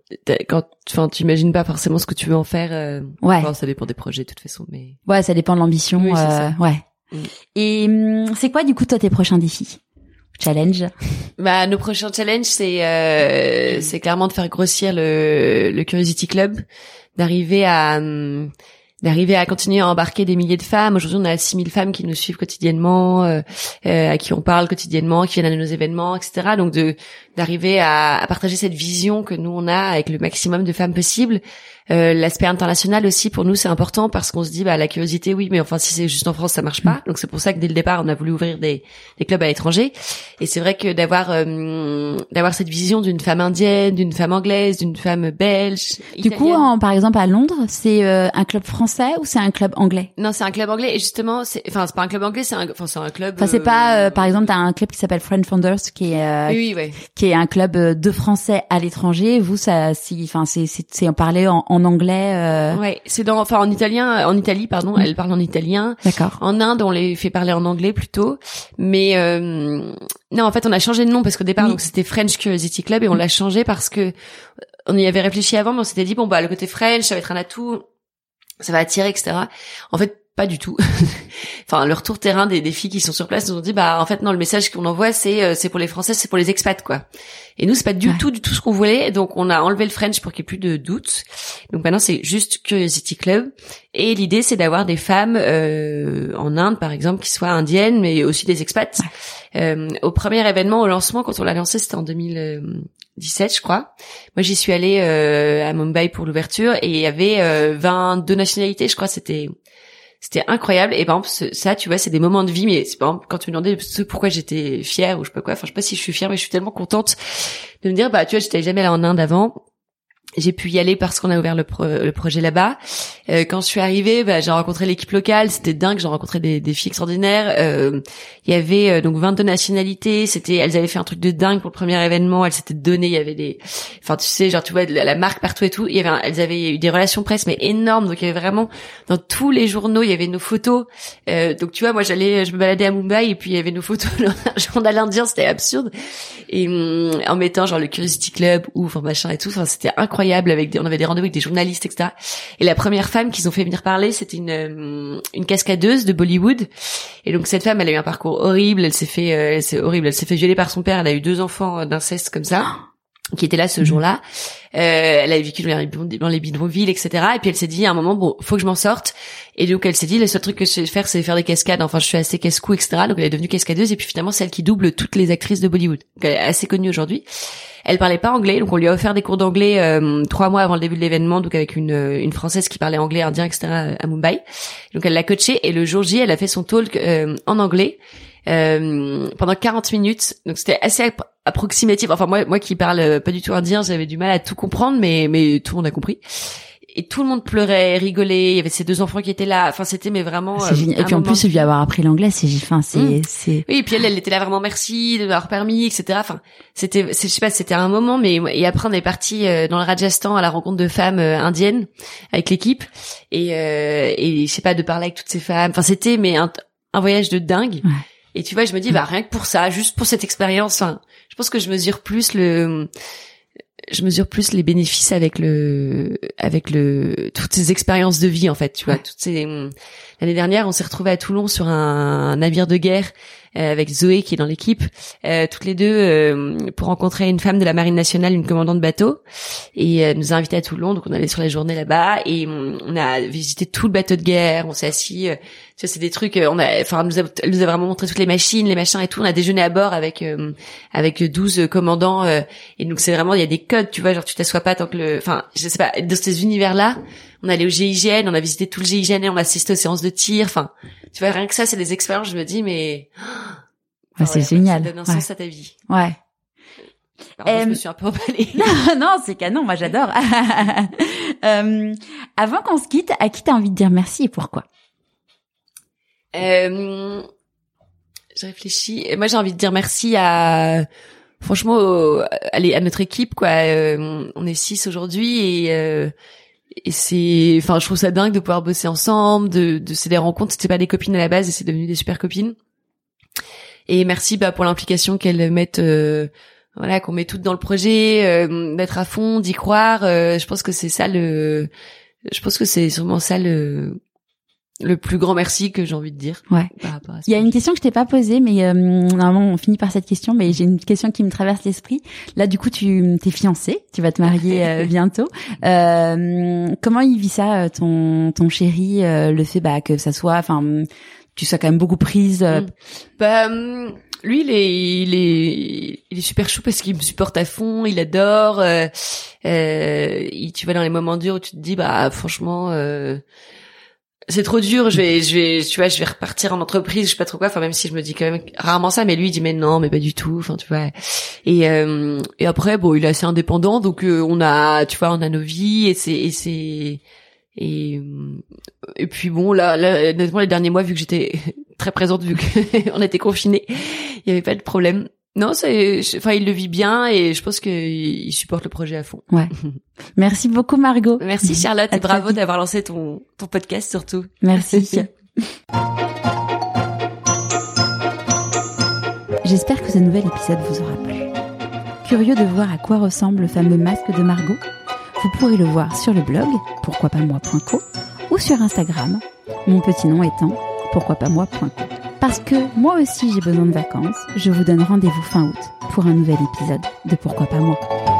tu imagines pas forcément ce que tu veux en faire. Ouais. Enfin, ça dépend des projets de toute façon, mais. Ouais, ça dépend de l'ambition. Oui, c'est ça. Ouais. Et c'est quoi du coup toi tes prochains défis? Challenge? Bah, nos prochains challenges, c'est clairement de faire grossir le Curiosity Club, d'arriver à continuer à embarquer des milliers de femmes. Aujourd'hui, on a 6000 femmes qui nous suivent quotidiennement, à qui on parle quotidiennement, qui viennent à nos événements, etc. Donc d'arriver à partager cette vision que nous on a avec le maximum de femmes possible. L'aspect international aussi pour nous c'est important parce qu'on se dit la curiosité oui mais enfin si c'est juste en France ça marche pas, donc c'est pour ça que dès le départ on a voulu ouvrir des clubs à l'étranger. Et c'est vrai que d'avoir cette vision d'une femme indienne, d'une femme anglaise, d'une femme belge, du italienne. coup par exemple à Londres c'est un club français ou c'est un club anglais? Non, c'est un club anglais et justement c'est pas un club anglais, c'est un club c'est pas par exemple t'as un club qui s'appelle Friend Founders qui est oui, ouais. qui est un club de français à l'étranger. Vous ça c'est en parler en anglais. Ouais, c'est en Italie pardon, elle parle en italien. D'accord. En Inde, on les fait parler en anglais plutôt, mais non, en fait, on a changé de nom parce qu'au départ donc c'était French Curiosity Club et on l'a changé parce que on y avait réfléchi avant mais on s'était dit le côté French, ça va être un atout, ça va attirer, etc. En fait, pas du tout. Enfin, le retour terrain des filles qui sont sur place nous ont dit en fait non, le message qu'on envoie c'est pour les Français, c'est pour les expats quoi. Et nous c'est pas du tout ce qu'on voulait, donc on a enlevé le French pour qu'il y ait plus de doute. Donc maintenant c'est juste Curiosity Club et l'idée c'est d'avoir des femmes en Inde par exemple qui soient indiennes mais aussi des expats. Au premier événement au lancement quand on l'a lancé c'était en 2017 je crois. Moi j'y suis allée à Mumbai pour l'ouverture et il y avait 22 nationalités, je crois, c'était incroyable. Et par exemple, ça, tu vois, c'est des moments de vie, mais c'est par exemple, quand tu me demandais pourquoi j'étais fière ou je sais pas quoi, enfin, je sais pas si je suis fière, mais je suis tellement contente de me dire, tu vois, j'étais jamais allée en Inde avant. J'ai pu y aller parce qu'on a ouvert le projet là-bas. Quand je suis arrivée, j'ai rencontré l'équipe locale, c'était dingue, j'ai rencontré des filles extraordinaires. Il y avait donc 22 nationalités, elles avaient fait un truc de dingue pour le premier événement, elles s'étaient données, il y avait tu sais, genre tu vois la marque partout et tout. Elles avaient eu des relations presse mais énormes, donc il y avait vraiment dans tous les journaux, il y avait nos photos. Donc tu vois, moi je me baladais à Mumbai et puis il y avait nos photos dans un journal indien, c'était absurde. Et en mettant genre le Curiosity Club ou machin et tout, c'était incroyable. On avait des rendez-vous avec des journalistes, etc. Et la première femme qu'ils ont fait venir parler, c'était une cascadeuse de Bollywood. Et donc cette femme, elle a eu un parcours horrible. Elle s'est fait violer par son père. Elle a eu 2 enfants d'inceste comme ça, qui étaient là ce jour-là. Elle a vécu dans les bidonvilles, etc. Et puis elle s'est dit à un moment, faut que je m'en sorte. Et donc elle s'est dit, le seul truc que je sais faire, c'est faire des cascades. Enfin, je suis assez casse-cou, etc. Donc elle est devenue cascadeuse. Et puis finalement, c'est elle qui double toutes les actrices de Bollywood. Donc elle est assez connue aujourd'hui. Elle parlait pas anglais, donc on lui a offert des cours d'anglais 3 mois avant le début de l'événement, donc avec une Française qui parlait anglais, indien, etc. à Mumbai. Donc elle l'a coachée et le jour J, elle a fait son talk en anglais pendant 40 minutes. Donc c'était assez approximatif. Enfin moi qui parle pas du tout indien, j'avais du mal à tout comprendre, mais tout le monde a compris. Et tout le monde pleurait, rigolait. Il y avait ces 2 enfants qui étaient là. Enfin, c'était mais vraiment. C'est génial. Et puis en plus, lui avoir appris l'anglais, c'est. Oui, et puis elle était là vraiment merci de m'avoir permis, etc. Enfin, je sais pas, c'était un moment. Mais et après, on est parti dans le Rajasthan à la rencontre de femmes indiennes avec l'équipe et je sais pas, de parler avec toutes ces femmes. Enfin, c'était un voyage de dingue. Ouais. Et tu vois, je me dis rien que pour ça, juste pour cette expérience. Je pense que je mesure plus les bénéfices avec toutes ces expériences de vie en fait, tu vois. L'année dernière, on s'est retrouvés à Toulon sur un navire de guerre avec Zoé qui est dans l'équipe, toutes les deux pour rencontrer une femme de la Marine nationale, une commandante de bateau, et elle nous a invités à Toulon. Donc on allait sur la journée là-bas et on a visité tout le bateau de guerre, on s'est assis, tu vois, c'est des trucs, elle nous a vraiment montré toutes les machines, les machins et tout. On a déjeuné à bord avec 12 commandants et donc c'est vraiment, il y a des codes, tu vois, genre tu t'assois pas tant que je sais pas, dans ces univers-là. On allait au GIGN, on a visité tout le GIGN et on a assisté aux séances de tir. Enfin, tu vois, rien que ça, c'est des expériences, je me dis, mais... c'est génial. Ça donne un sens à ta vie. Ouais. Je me suis un peu emballée. Non, c'est canon, moi j'adore. Avant qu'on se quitte, à qui t'as envie de dire merci et pourquoi? Je réfléchis. Moi, j'ai envie de dire merci franchement, à notre équipe, quoi. On est 6 aujourd'hui et c'est, je trouve ça dingue de pouvoir bosser ensemble, c'est des rencontres, c'était pas des copines à la base et c'est devenu des super copines. Et merci, pour l'implication qu'elles mettent, voilà, qu'on met toutes dans le projet, d'être à fond, d'y croire. Je pense que c'est ça je pense que c'est sûrement ça le plus grand merci que j'ai envie de dire. Ouais. Par rapport à Il y a une question que je t'ai pas posée, mais normalement on finit par cette question, mais j'ai une question qui me traverse l'esprit. Là, du coup, t'es fiancée, tu vas te marier bientôt. Comment il vit ça, ton chéri, le fait que ça soit, enfin, tu sois quand même beaucoup prise. Lui, il est super chou parce qu'il me supporte à fond, il adore. Tu vas dans les moments durs où tu te dis, franchement. C'est trop dur, je vais repartir en entreprise, je sais pas trop quoi, enfin même si je me dis quand même rarement ça, mais lui il dit mais non, mais pas du tout, enfin tu vois. Et après bon, il est assez indépendant, donc on a nos vies et puis bon là honnêtement les derniers mois, vu que j'étais très présente, vu qu'on était confinés, il y avait pas de problème. Non, il le vit bien et je pense qu'il supporte le projet à fond. Ouais. Merci beaucoup, Margot. Merci, Charlotte, et bravo d'avoir lancé ton podcast surtout. Merci. J'espère que ce nouvel épisode vous aura plu. Curieux de voir à quoi ressemble le fameux masque de Margot? Vous pourrez le voir sur le blog pourquoipasmoi.co ou sur Instagram, mon petit nom étant pourquoipasmoi.co. Parce que moi aussi j'ai besoin de vacances, je vous donne rendez-vous fin août pour un nouvel épisode de Pourquoi pas moi.